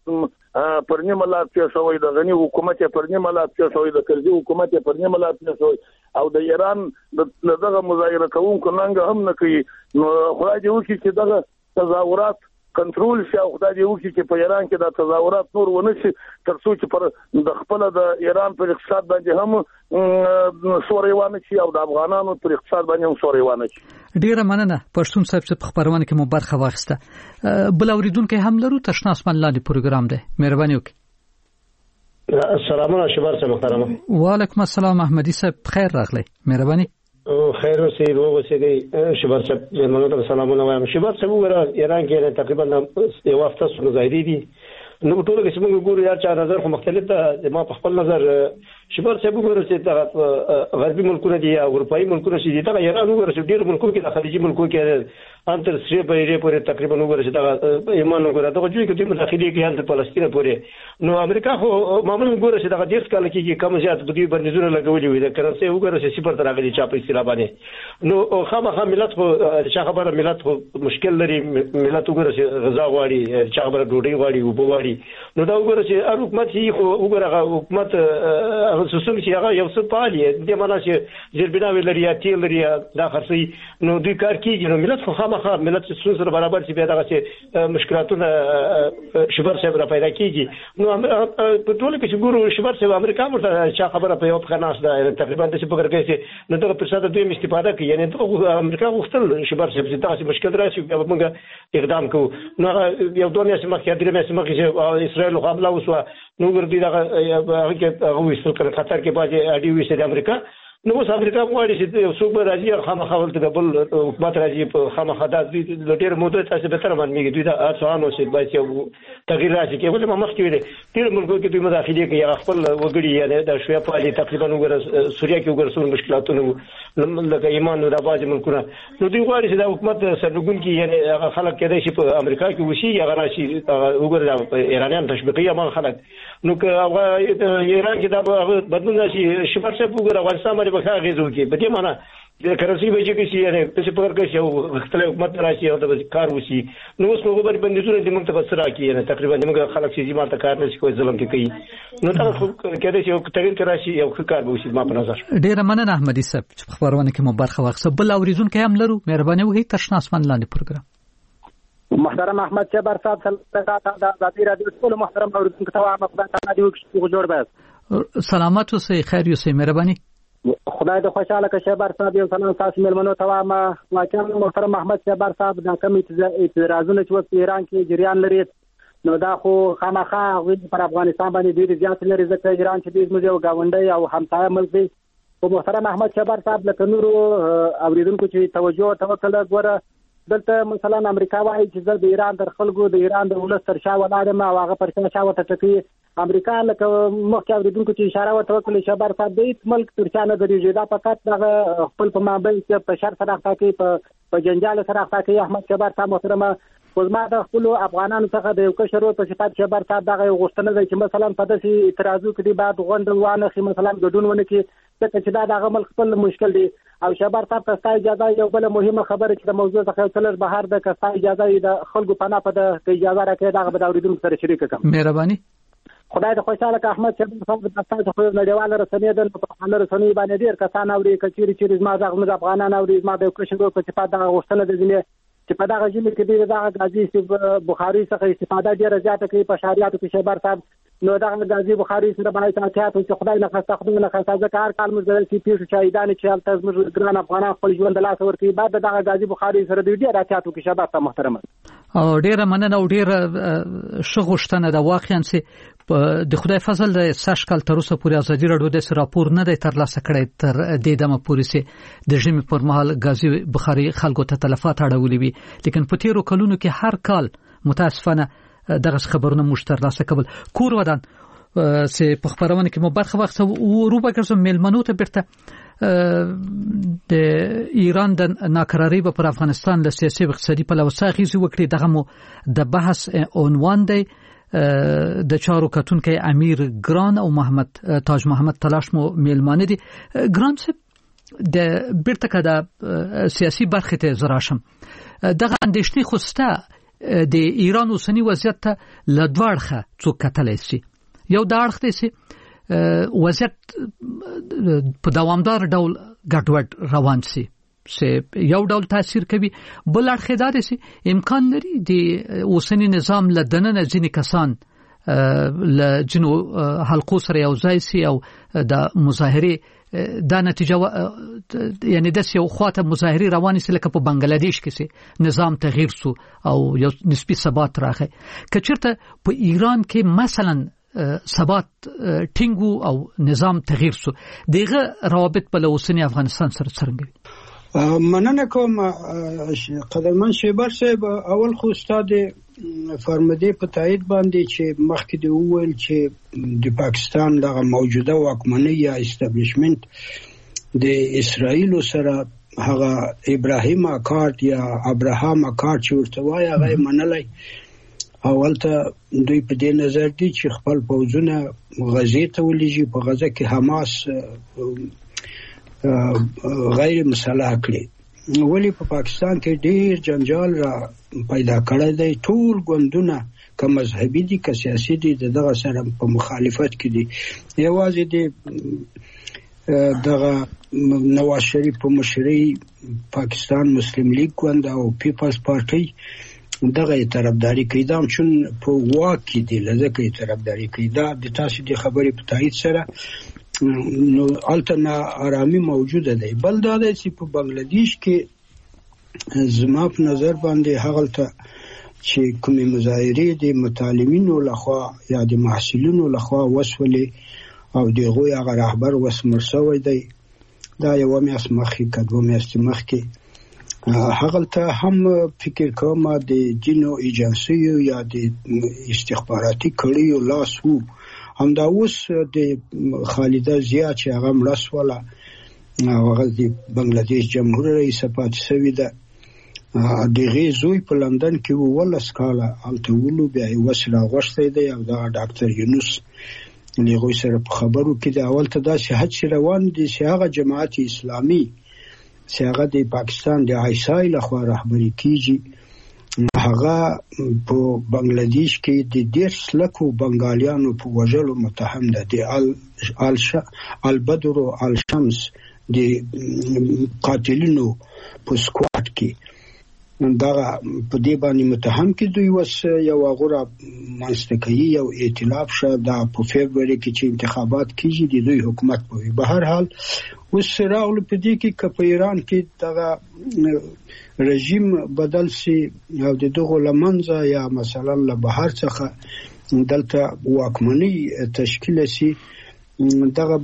غنی پرنیمه لا پیښوي، د غنی حکومت پرنیمه لا پیښوي، د کرزي حکومت پرنیمه لا پیښوي، او د ایران دغه مظاهره کوونکو ننګ هم نه کوي. نو خدای دې وکړي چې دغه تظاهرات کنټرول شي او خدای دې وکړي چې په ایران کې د تظاهرات نور ونه شي ترڅو چې پر د خپل د ایران پر اقتصاد باندې هم سوري وانه شي او د افغانانو پر اقتصاد باندې هم سوري وانه شي. ډیره مننه پښتون صاحب چې په خبرونه کې مو برخه واخیسته. بل اوریدونکو هم لرو تشنا اسمان لاندې پروګرام دی. مهرباني وکړئ. السلام علیکم شبر صاحب محترم. وعلیکم السلام احمدی صاحب خیر راغلی. مهرباني. خیر اوسئ، روغ اوسئ. شبر صاحب زمونږ ته سلامونه وایم. شبر صاحب وګوره ایران کې تقریبا یو هفته څخه مظاهرې دي. نو ټول کې څنګه ګورو یا چا نظر خو مختلف ده. ما په خپل نظر شبر صاحب وګوره چې دا غربي ملکونه دي یا اروپאי ملکونه چې دا ایران وګوره چې ډېر ملکونه کې د خلیجي ملکونه کې انتر سری پرې پرې تقریبا وګوره چې دا ایمان وګوره دا چې کومه مداخله کې انتر فلسطین پورې. نو امریکا خو معمولا وګوره چې دا ډېر کال کې کم زیات د دوی بندیزونه لګولي وي. د کرنسي وګوره چې صفر تر راغلي چا په استیلا باندې. نو خامخا ملت خو چې خبره ملت خو مشکل لري. ملت وګوره چې غذا غواړي، چې خبره ډوډۍ غواړي او بواري. نو دا وګوره چې حکومت یې خو وګوره حکومت هغه سوسم چې هغه یو څه پالي د معنا چې زیربنا ویلري یا تیل لري دا خرڅي. نو دوی کار کوي. نو ملت خو خامخا ملت چې سره برابر چې بیا دغه چې مشکلاتونه شبر صاحب را پیدا کیږي. نو په ټول کې چې ګورو شبر صاحب امریکا ورته چا خبره په یو خناس ده تقریبا د څه په ګرځي چې نو دغه پر ساده دوی استفاده کوي. یعنی دغه امریکا غوښتل شبر صاحب چې تاسو مشکل راشي بیا موږ اقدام کوو. نو یو دنیا چې مخکې درې مې سمخ چې اسرائیل حمله وسوه نو ګرځي دغه هغه کې هغه وسل کړ خطر کې باندې اډي وسه د امریکا. نو اوس امریکا غواړي چې یو څوک راځي خامخا ولته د بل حکومت راځي په خامخا د دې ډېر موده تاسو به تر باندې دوی دا اڅوانو چې باید یو تغییر راشي کې ولې مخ کې ویل ډېر ملکو کې دوی مداخله کوي هغه خپل وګړي یا د شویا په اړه تقریبا وګوره سوریا کې وګوره څو مشکلاتونه لکه ایمان او د باج ملکونه. نو دوی غواړي چې د حکومت سرلګون کې یعنی هغه خلک کېدای شي په امریکا کې وشي هغه راشي وګوره ایرانیان تشویقي ما خلک. نو که هغه ایران کې دا بدلون شي شبر څه وګوره افغانستان باندې به غیزو کې په دې معنی د کرنسي بچی کې چې یعنی په څه پر کې یو خپل حکومت راشي او د کار وسی نو اوس په خبر بندیزونه د موږ ته بسرا کې تقریبا موږ خلک چې ما ته کار نشي کوي ظلم کې کوي نو دا کېدای شي یو تغیر کراشي یو کار به وسی ما په نظر ډیر مننه احمدي صاحب چې خبرونه کې مو برخه واخصه بل اوریدونکو هم لرو مهرباني وکړئ ترشنا اسمان لاندې پروګرام محترم احمد جبر صاحب سلامات د ذاتی رادیو ټول محترم اوریدونکو ته وایم خدای دې وکړي جوړ بس سلامات اوسئ خیر اوسئ مهرباني خدای دې خوشاله کړي شهبر صاحب یو سلام تاسو ملمنو ته وایم واقعا محترم احمد شهبر صاحب دا کوم اعتراضونه چې په ایران کې جریان لري نو دا خو خامخا پر افغانستان باندې ډیر زیات لري ځکه ایران چې د موږ یو گاونډي او همسایه ملک دی او محترم احمد شهبر صاحب لکه نورو اوریدونکو چې توجه توکل غوړه دلته مثلا امریکا وايي چې د ایران در خلکو د ایران د ولس تر شا ولاړ ما هغه پر شا وته ټکی امریکا لکه مخکې اوریدونکو چې اشاره وته وکړي شهبر صاحب د ملک تر شا نه درېږي دا فقط د خپل په مابین کې په شر سره راځي په په جنجال سره راځي احمد شهبر صاحب محترمه خو ما د خپل افغانانو څخه د یو کشرو په صفات شهبر صاحب دغه غوښتنه ده چې مثلا په داسې اعتراضو کې بعد غونډه وانه خي مثلا ګډون ونه کې چې دا دغه ملک خپل مشکل دی او شهبر صاحب ته اجازه یو بل مهمه خبره چې د موضوع څخه تلل بهر د کستا اجازه د خلکو پناه په د اجازه راکړي دغه به اوریدونکو سره شریک کړم مهرباني خدای دې خوشاله کړي احمد شهبر صاحب د تاسو خو نړیوال رسنۍ د په خبرو رسنۍ باندې ډیر کسان اوري کچيري چې ما دغه افغانان اوري ما د کشرو په صفات دغه غوښتنه ده ځینې چې په دغه ځینې کې د دغه غازی بخاری څخه استفاده ډیره زیاته کوي په شریعت کې شهبر صاحب نو دغه غازی بخاری سره باندې تاکید چې خدای نه خسته خدای نه خسته ځکه هر کال مزل کې پیښو شهیدان چې هلته زموږ ګران افغانان خپل ژوند له لاسه ورکړي بعد دغه غازی بخاری سره د ډیره تاکید کې شهبر صاحب محترم او ډیره مننه او ډیره شغوشتنه د واقعا چې د خدای فضل د سش کال تر اوسه پورې ازادي راډیو د راپور نه دی ترلاسه کړی تر دې دمه پورې سي د ژمي پر مهال غازی بخاری خلکو ته تلفات اړولې وي لیکن په تیرو کلونو کې هر کال متاسفانه دغه خبرونه مشتر ترلاسه کول کور ودان سي په خبرونه کې مو برخه وخت وروبه کوم ملمنو ته برته د ایران د ناکراری په افغانستان له سیاسي او اقتصادي په لور ساغیزي وکړي دغه مو د بحث عنوان دی د چارو کتونکو امیر ګران او محمد تاج محمد تلاش مو میلمانه دي ګران صاحب د بیرته کده سیاسي برخه ته زراشم دغه اندېشنې خوسته د ایران اوسنی وضعیت ته لدوړخه څوک کتلی شي یو د اړخ دی چې وضعیت په دوامدار ډول ګډوډ روان شي چې یو ډول تاثیر کوي بل اړخ دا دي امکان لري د اوسنی نظام لدننه ځینې کسان ل جنو حلقو سره یو ځای سي او د مظاهره دا نتیجه یعنی د یو خواته مظاهره روانې سي لکه په بنگلاديش کې سي نظام تغییر سو او یو نسبی ثبات راغی کچرته په ایران کې مثلا ثبات ټینګو او نظام تغییر سو دغه روابط په اوسنی افغانستان سره څرګند مننه کوم قدرمن شهبر صاحب اول خو استاد فرمدي په تایید باندې چې مخکې دی وویل چې د پاکستان دغه موجوده واکمنۍ یا استابلیشمنت د اسرائیل سره هغه ابراهیم اکارد یا ابراهام اکارد چې ورته وایي هغه منلای اولته دوی په دې نظر دي چې خپل پوځونه غزې ته ولېږي په غزه کې حماس غیر مسلح کړي ولی په پاکستان کې ډیر جنجال را پیدا کړی دی ټول ګوندونه که مذهبي دي که سیاسي دي دغه سره په مخالفت کې دي یوازې د دغه نواز شریف په مشرۍ پاکستان مسلم لیگ ګوند او پیپلز پارټي دغه طرفداري کوي دا چون په واک کې دي لکه طرفداري کوي دا د تاسو د خبرې په تایید سره نو الټنا آرامي موجوده ده بل دا ده چې په بنگلاديش کې زما په نظر باندې هغلته چې کومې مظاهرې د متعلمینو لخوا یا د محصلینو لخوا وسولې او دغه هغه رهبر وسمرسوي دی دا یو میاس مخکې کډو میاس مخکې هغلته هم فکر کوم د جنو ایجنسیو یا د استخباراتي کړیو لاس وو هم دا اوس د خالده زیات چې هغه مړسوله هغه د بنگلاديش جمهور رئیس پاتې شوی ده دغه زوی په لندن کې وله سکاله الته ولو بیا وسره غوښتي دی او دا ډاکټر یونس لغوی سره په خبرو کې د اول ته دا شهادت روان دي چې هغه جماعت اسلامي چې هغه د پاکستان د آیسای لخوا رهبري کیږي. هغه په بنگلاديش کې د ډېر لکو بنگالیانو په وژلو متهم ده. د ال البدر او الشمس د قاتلینو په سکواډ کې دا په دې باندې متهم کې دوی وس یو غوړه منځتکي یو ائتلاف شه دا په فبراير کې چې انتخابات کیږي د دوی حکومت په به هر حال اوس راغله په دې کې ک په ایران کې دا رژیم بدل سي او د دغه لمنځه یا مثلا له بهر څخه دلته واکمنۍ تشکیل سي دغه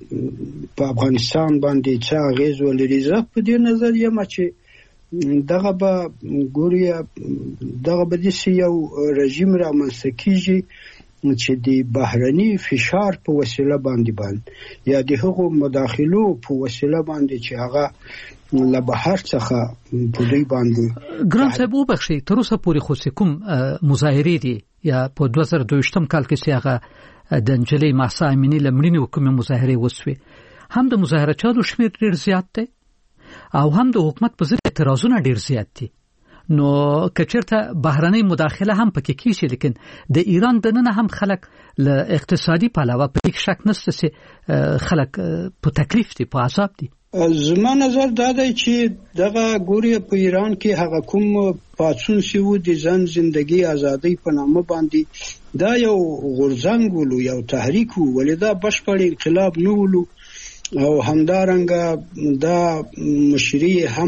په افغانستان باندې څه غیز ولري. زه په دې نظر یم چې دغه به ګوریا دغه به د یو رژیم را منځته کیږي چې د بهرني فشار په وسیله باندې باندې یا د هغو مداخلو په وسیله باندې چې هغه له بهر څخه په دوی باندې ګران صاحب وبخښي تر اوسه پورې خو کوم مظاهرې دي یا په دوه زره دوه کال کې چې هغه د انجلۍ مهسا امینی لمړینې حکومت مظاهره وسوي هم د مظاهرچیانو شمیر ډیر زیات دی او هم د حکومت په ضد اعتراضونه ډیر زیات دي. نو کچرته بهرنۍ مداخله هم پکې کیږي لیکن د ایران دننه هم خلک له اقتصادي پلوه په هیڅ شک نشته چې خلک په تکلیف دي په عذاب دي. زما نظر دا دی چې دغه ګوري په ایران کې هغه کوم پاتون سیو د ځان ژوندۍ ازادۍ په نامه باندې دا یو غورځنګ ولو یو تحریک ولې دا بشپړ انقلاب نه ولو او همدارنګه دا مشري هم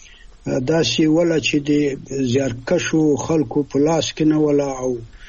دا سی ولا چې د زیارکشو خلکو په لاس کې نه ولا او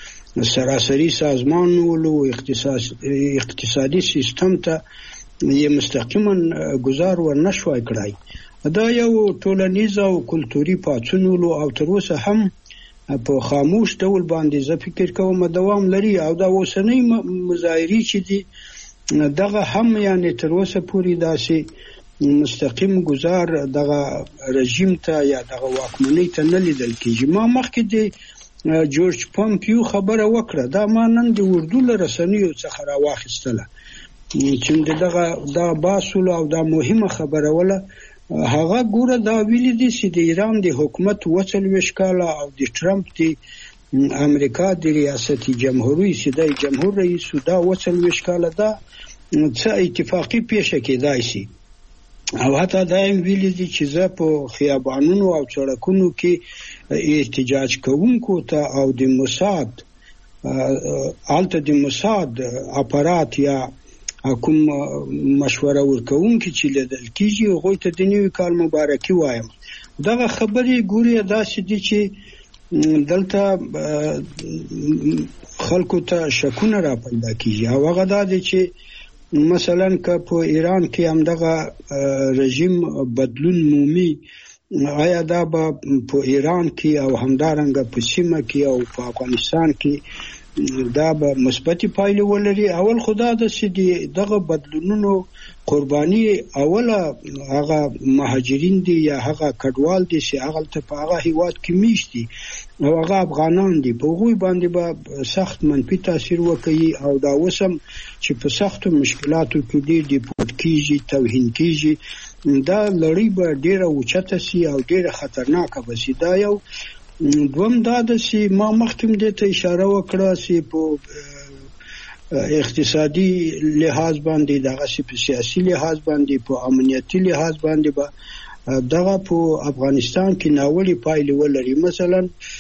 سراسری سازمان ولو اقتصادي اقتصادي سیستم ته یې مستقیما گزار و نشوي کړای. دا یو ټولنیز او کلتوري پاتون ولو او تر اوسه هم په خاموش ډول باندې زه فکر کوم دوام لري او دا اوسنۍ مظاهرې چې دي دغه هم یعنی تر اوسه پورې داسې مستقیم گزار دغه رژیم ته یا دغه واکمنۍ ته نه لیدل کیږي. ما مخکې د جورج پامپیو خبره وکړه دا ما نن د اردو له رسنیو څخه راواخیستله چې دغه دا باسول او دا مهمه خبره ولا هغه ګوره دا ویلي دي چې د ایران د حکومت وڅل وشکاله او د ټرمپ د امریکا د ریاستي جمهوریت چې د جمهور رئیس دا وڅل وشکاله دا څه اتفاقی پیښه کېدای شي او حتی دا ویلي دي چې زه په خیابانونو او سړکونو کې احتجاج کوونکو ته او د موساد الته د موساد اپارات یا کوم مشوره ورکوونکي چې لیدل کیږي هغه ته د نیو کال مبارکي وایم. دغه خبرې ګوري داسې دي چې دلته خلکو ته شکونه را پیدا کیږي او هغه دا دي چې مثلا که په ایران کې هم دغه رژیم بدلون مومي آیا دا به په ایران کې او همدارنګه په سیمه کې او په افغانستان کې دا به مثبتې پایلې ولري. اول خدا د سدي دغه بدلونونو قرباني اوله هغه مهاجرین دي یا هغه کډوال دي چې هغه ته په هغه هیواد کې میشتي او هغه افغانان دي په غوي باندې به سخت منفي تاثیر وکړي او دا وسم چې په سختو مشکلاتو کې دي ډیپورت کیږي توهین کیږي دا لړۍ به ډیره اوچته سي او ډیره خطرناکه به سي. دا یو دوم دا د سی ما مخکې دې ته اشاره وکړه چې په اقتصادي لحاظ باندې دغه په سیاسي لحاظ باندې په امنیتي لحاظ باندې به دغه په افغانستان کې ناوړي پایلې ولري. مثلا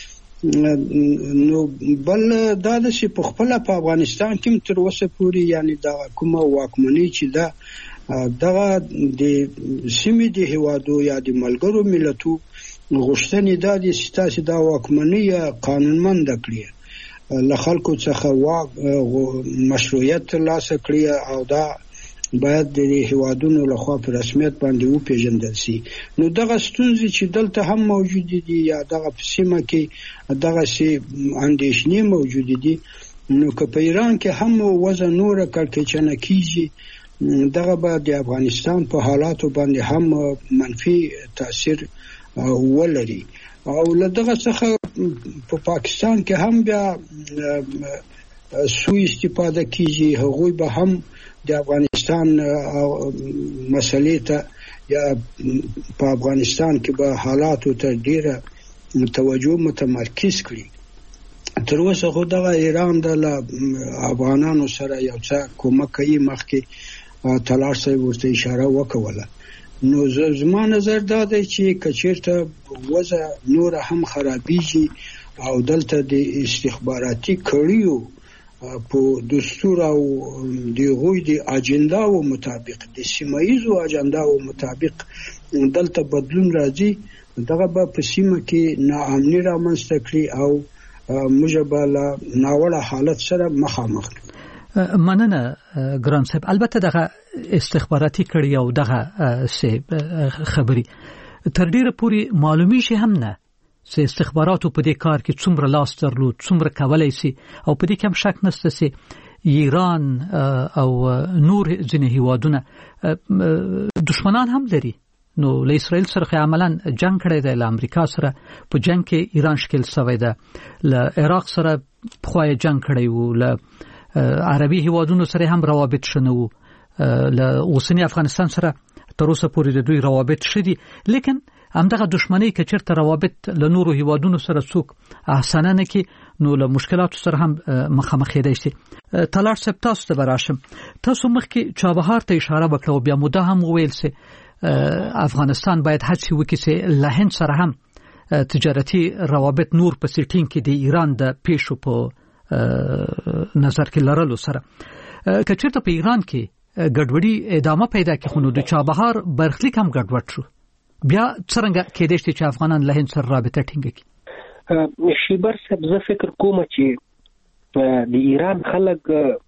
نو بل دا د سی په خپل په افغانستان کې تر اوسه پورې یعنی دا کومه واکمنۍ چې دا دغه د سیمې د هوادو یا د ملګرو ملتو غوښتنې دا دي چې تاسو دا واکمنۍ قانونمند کړئ له خلکو څخه مشروعیت ترلاسه کړئ او دا باید د هوادونو لخوا په رسمیت باندې وپیژندل شي. نو دغه ستونزې چې دلته هم موجود دي یا دغه په سیمه کې دغه سي اندېښنې موجود دي نو که په ایران کې هم وزن نور کړکېچنه کیږي دغه به د افغانستان په حالاتو باندې هم منفي تاثیر ولري او لدغه څخه په پاکستان کې هم بیا سوء استفاده کیږي هغوی به هم د افغانستان مسلې ته یا په افغانستان کې به حالاتو ته ډیره توجه متمرکز کړي. تر اوسه خو دغه ایران د افغانانو سره یو څه کومک کوي، مخکې طلال صاحب ورته اشاره وکوله. نو زما نظر دا دی چې کچیرته وضع نور هم خرابېږي او دلته د استخباراتي کړیو په دستور او د غوی د اجنډاو مطابق د سیمایزو اجنډاو مطابق دلته بدلون راځي، دغه به په سیمه کې ناامني رامنځته کړي او موږ به له ناوړه حالت سره مخامخ. مننه ګران صاحب. البته دغه استخباراتي کړي او دغه خبري تر ډیره پوري معلومی شي هم نه چې استخباراتو په دې کار کې څومره لاس درلود، څومره کولای شي، او په دې کې هم شک نشته چې ایران او نور ځینې هیوادونه دشمنان هم لري. نو له اسرائیل سره عملاً جنگ کړی دی، له امریکا سره په جنگ کې ایران شکل شوی دی، له عراق سره پخوای جنگ کړی وو، له عربي هیوادونو سره هم روابط شنه وو، له اوسنی افغانستان سره تر اوسه پورې د دوی روابط شدي. لیکن همدغه دشمنی کې چیرته روابط له نورو هیوادونو سره څوک احسانه نه کی، نو له مشکلاتو سره هم مخامخ کېدای شي. طلال صاحب تاسو ته براشم، تاسو مخکې چابهار ته اشاره وکړه او بیا موده هم وویل چې افغانستان باید هڅه وکړي چې له هند سره هم تجارتي روابط نور په سیټینګ کې د ایران د پیښو په نظر کې لرلو سره کچېرته په ایران کې ګډوډي ادامه پیدا کړي، خو نو د چابهار برخلیک هم ګډوډ شو. بیا څنګه کېدای شي چې افغانان له هند سره رابطه ټینګ کړي؟ شیبر صاحب زه فکر کوم چې د ایران خلک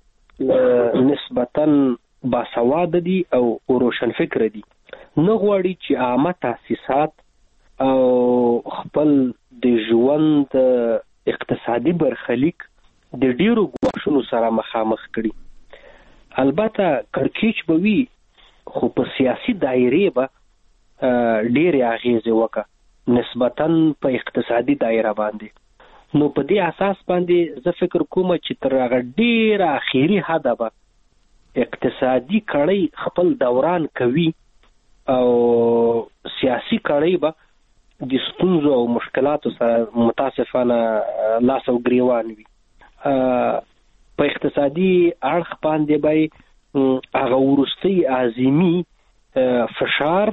نسبتاً باسواده دي او روشن فکر دي، نه غواړي چې عامه تاسیسات او خپل د ژوند اقتصادي برخلیک د ډیرو ګواښونو سره مخامخ کړي. البته کړکېچ به وي، خو په سیاسي دایره به ډېرې اغیزې وکړه نسبتاً په اقتصادي دایره باندې. نو په دې اساس باندې زه فکر کوم چې تر هغه ډېره اخیری حده به اقتصادي کړۍ خپل دوران کوي او سیاسي کړۍ به د ستونزو او مشکلاتو سره متاسفانه لاس او ګریوان وي. په اقتصادي اړخ باندې به هغه وروستي عظیمي فشار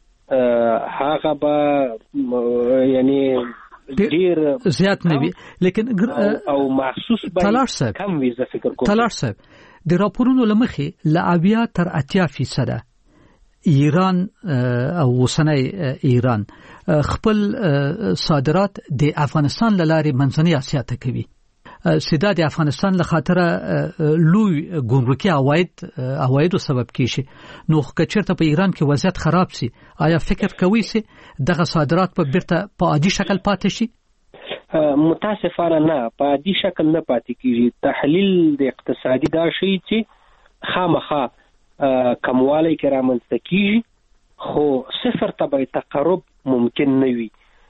هغه به یعنی ډیر زیات نه وي، لیکن او محسوس به کم وي. زه فکر کوم طلال صاحب د راپورونو لمخې له اویا تر اتیا فیصده ایران او وسنۍ ایران خپل صادرات د افغانستان له لارې منځنۍ اسیا ته کوي. سیدا د افغانستان له خاطره لوی ګمرکي عواید عوایدو سبب کیږي. نو کچېرته په ایران کې وضعیت خراب سي، آیا فکر کوي چې دغه صادرات په بیرته په عادي شکل پاتې شي؟ متاسفانه نه، په عادي شکل نه پاتې کیږي. تحلیل د اقتصادي دا شي چې خامخا کموالی کې رامنځته کیږي، خو صفر ته به تقرب ممکن نه وي.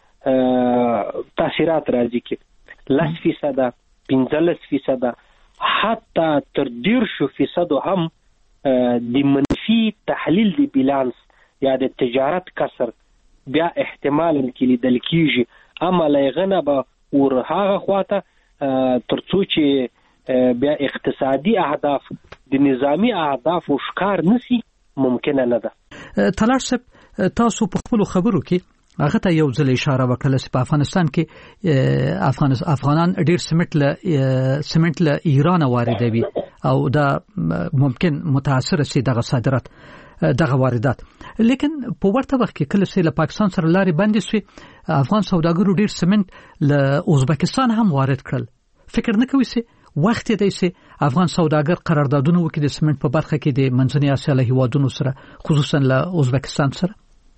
تاثیرات راځي کې لس فیصده، پنځلس فیصده، حتی تر دیرشو فیصدو هم د منفي تحلیل د بیلانس یا د تجارت کسر بیا احتمال کې لیدل کیږي. اما لایغنه به ور هغه خواته ترڅو چې بیا اقتصادي اهداف د نظامی اهداف او ښکار نسی ممکن نه ده. طلال صاحب تاسو په خپل خبرو کې هغه ته یو ځل اشاره وکړه چې په افغانستان کې افغان افغانان ډیر سیمنټ له سیمنټ له ایران واردوي او دا ممکن متاثر شي دغه صادرات دغه واردات. لیکن په ورته وخت کې کله چې له پاکستان سره لارې بندې شوې، افغان سوداګرو ډیر سیمنټ له ازبکستان هم وارد کړل. فکر نه کوي چې وخت دی چې افغان سوداګر قراردادونه وکړي د سیمنټ په برخه کې د منځنۍ اسیا له هیوادونو سره، خصوصا له ازبکستان سره؟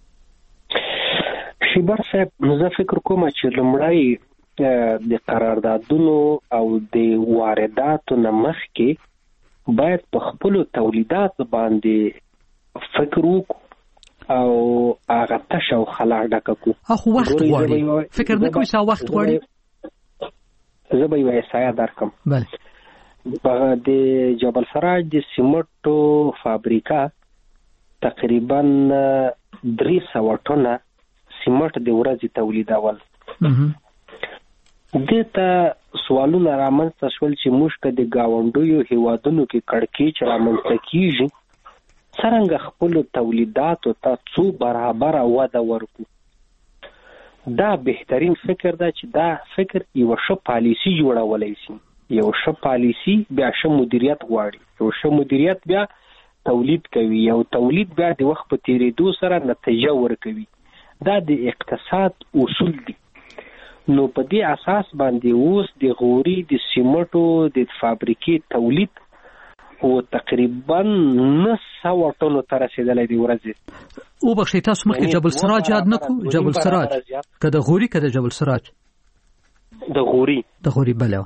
شیبر صاحب زه فکر کوم چې لومړی د قراردادونو او د وارداتو نه مخکې باید په خپل تولیدات باندې فکر وکړو او هغه تشه او خلا ډکه کو. اخو وخت غواړي، فکر نه کوي چې وخت غواړي. زه به یو احصایه درکم. بله د جبل سراج د سیمنټو فابریکا تقریبا درې سوه ټنه سیمنټ د ورځې تولیدول. دته سوالونه رامنځته شول چې موږ که د ګاونډیو هیوادونو کې کړکېچ رامنځته کیږي څرنګه خپل تولیداتو ته څو برابر وده ورکړو. دا بهترین فکر ده چې دا فکر یو ښه پالیسی جوړولای شي. یو ښه پالیسی بیا ښه مدیریت غواړي. یو ښه مدیریت بیا تولید کوي. یو تولید بیا د وخت په تیریدو سره نتیجه ورکوي. دا د اقتصاد اصول دي. نو په دې اساس باندې اوس د غوري د سیمټو د فابریکې تولید او تقریبا نه سوه ټنو ته رسیدلی دی ورځې. او بخښئ تاسو مخکې جبل سراج یاد نه کړو؟ جبل سراج که د غوري که د جبل سراج؟ د غوري. د غوري بله.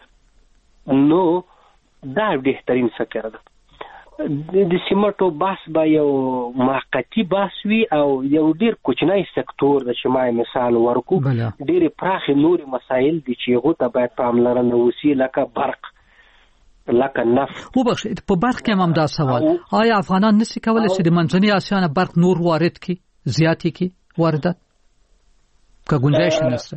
نو دا بهترین فکر ده. د سیمټو بحث به یو موقتی بحث وي او یو ډیر کوچنی سکتور د چې ما مثال ورکو. ډېرې پراخې نورې مسایل دي چې هغو ته باید پاملرنه وسي، لکه برق، لکه نفت. وبخښئ په برق کې هم همدا سوال، آیا افغانان نشي کولی چې د منځنۍ اسیا نه برق نور وارد کړي، زیات یې کړي واردات، که ګنجایش یې نشته؟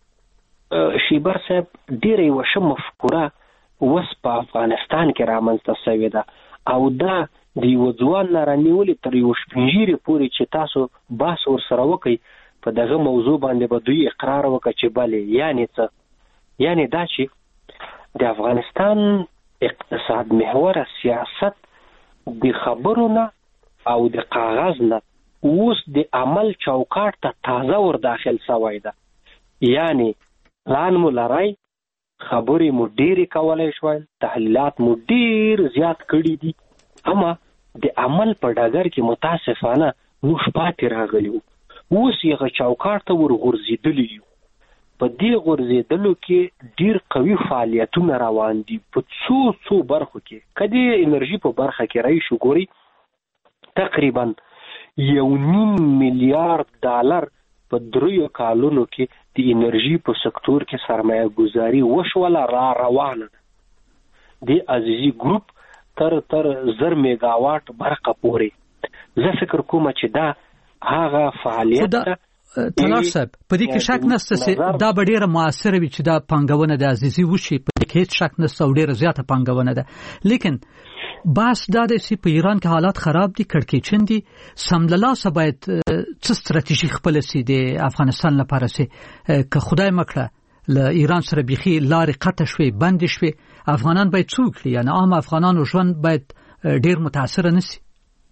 شیبر صاحب ډېره یوه ښه مفکوره اوس په افغانستان کې رامنځته شوې ده او دا د یو ځوان نه رانیولې تر یو شپینژیرې پورې چې تاسو بحث ورسره وکئ په دغه موضوع باندې به دوی اقرار وکړه چې بلې یعنې څه؟ یعنې دا چې د افغانستان اقتصاد محوره سیاست د خبرو نه او د کاغذ نه اوس د عمل چوکاټ ته تازه ور داخل شوی ده. یعنې پلان مو لرئ، خبرې مو ډېرې کولی شوی، تحلیلات مو ډېر زیات کړي دي، اما د عمل په ډګر کې متاسفانه موږ پاتې راغلي وو. اوس یې چوکاټ ته ور غورځېدلي یو. په دې غورځېدلو کې ډېر قوي فعالیتونه روان دي په څو څو برخو کې. که د انرژي په برخه کې راشو ګورئ تقریبا یو نیم میلیارد ډالر په دریو کالونو کې د انرژي په سکتور کې سرمایه گذاري وشوله، را روانه ده. د عزیزي ګروپ تر تر زر میگاواټ برقه پورې. زه فکر کوم چې دا هغه فعالیت ده. طلال صاحب په دې کې شک نشته چې دا به ډېره مؤثره وي چې دا پانګونه د عزیزي وشي، په دې کې هېڅ شک نشته او ډېره زیاته پانګونه ده. لیکن بحث دا دی چې په ایران کې حالات خراب دي، کړکېچن دي، سمدلاسه باید څه ستراتیژي خپله سي د افغانستان لپاره سي که خدای مکړه له ایران سره بیخي لارې قطع شوې، بندې شوې، افغانان باید څه وکړي؟ یعنې عام افغانانو ژوند باید ډېر متاثره نه سي.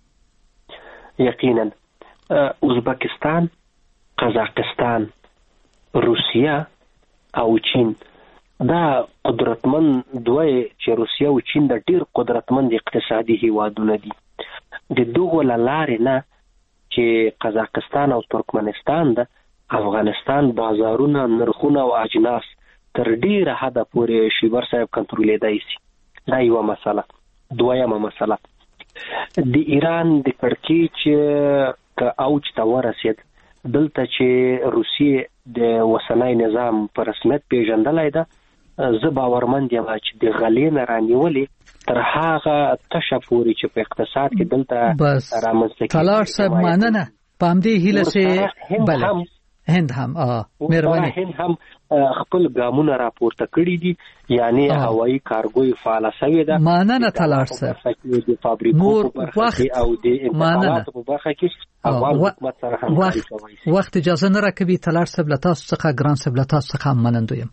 یقینا ازبکستان، قزاقستان، روسیه او چین دا قدرتمن دوی چې روسیه او چین د ډیر قدرتمند اقتصادي هیوادونه دي. د دغو له لارې نه چې قزاقستان او ترکمنستان د افغانستان بازارونه، نرخونه او اجناس تر ډیره حده پورې شیبر صاحب کنټرولېدای شي. دا یوه مسله. دویمه مسله د ایران د کړکېچ که اوج ته ورسېد، دلته چې روسیې د اوسنی نظام په رسمیت پیژندلی ده، زه باورمند یم چې د غلې نه رانیولې تر هغه تشه پورې چې په اقتصاد کې دلته رامنځته کېږي. طلال صاحب مننه. په همدې هیله چې بله هند هم مهرباني هند هم خپل ګامونه راپورته کړي دي، یعنی هوایي کارګوی فعاله شوې ده. مننه طلال صاحب. د فابریکو په برخه او د انتقالاتو په برخه کې افغان حکومت سره همکاري کوي. وخت اجازه نه راکوي. طلال صاحب له تاسو څخه، ګران صاحب له تاسو څخه مننه یم.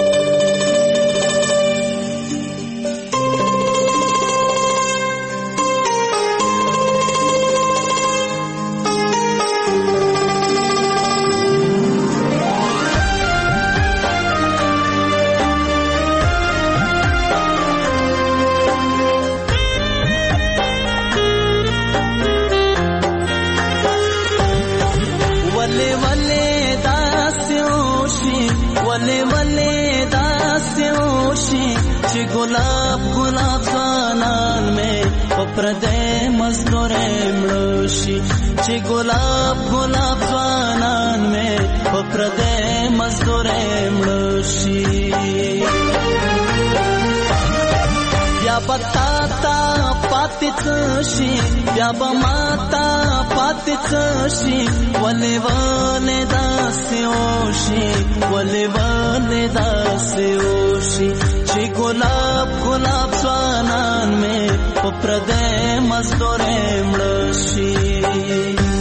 गुलाब गुलाब ځوانان مې په پردې مزدورې مړوشي، چې ګلاب ګلاب ځوانان مې په پردې مزدورې مړوشي. بیا بتا تا پاتې شي بیا به ماتا پاتې شي ولې ولې داسې وشي ولې ولې داسې وشي چې ګلاب ګلاب ځوانان مې په پردې مزدورې مړ شي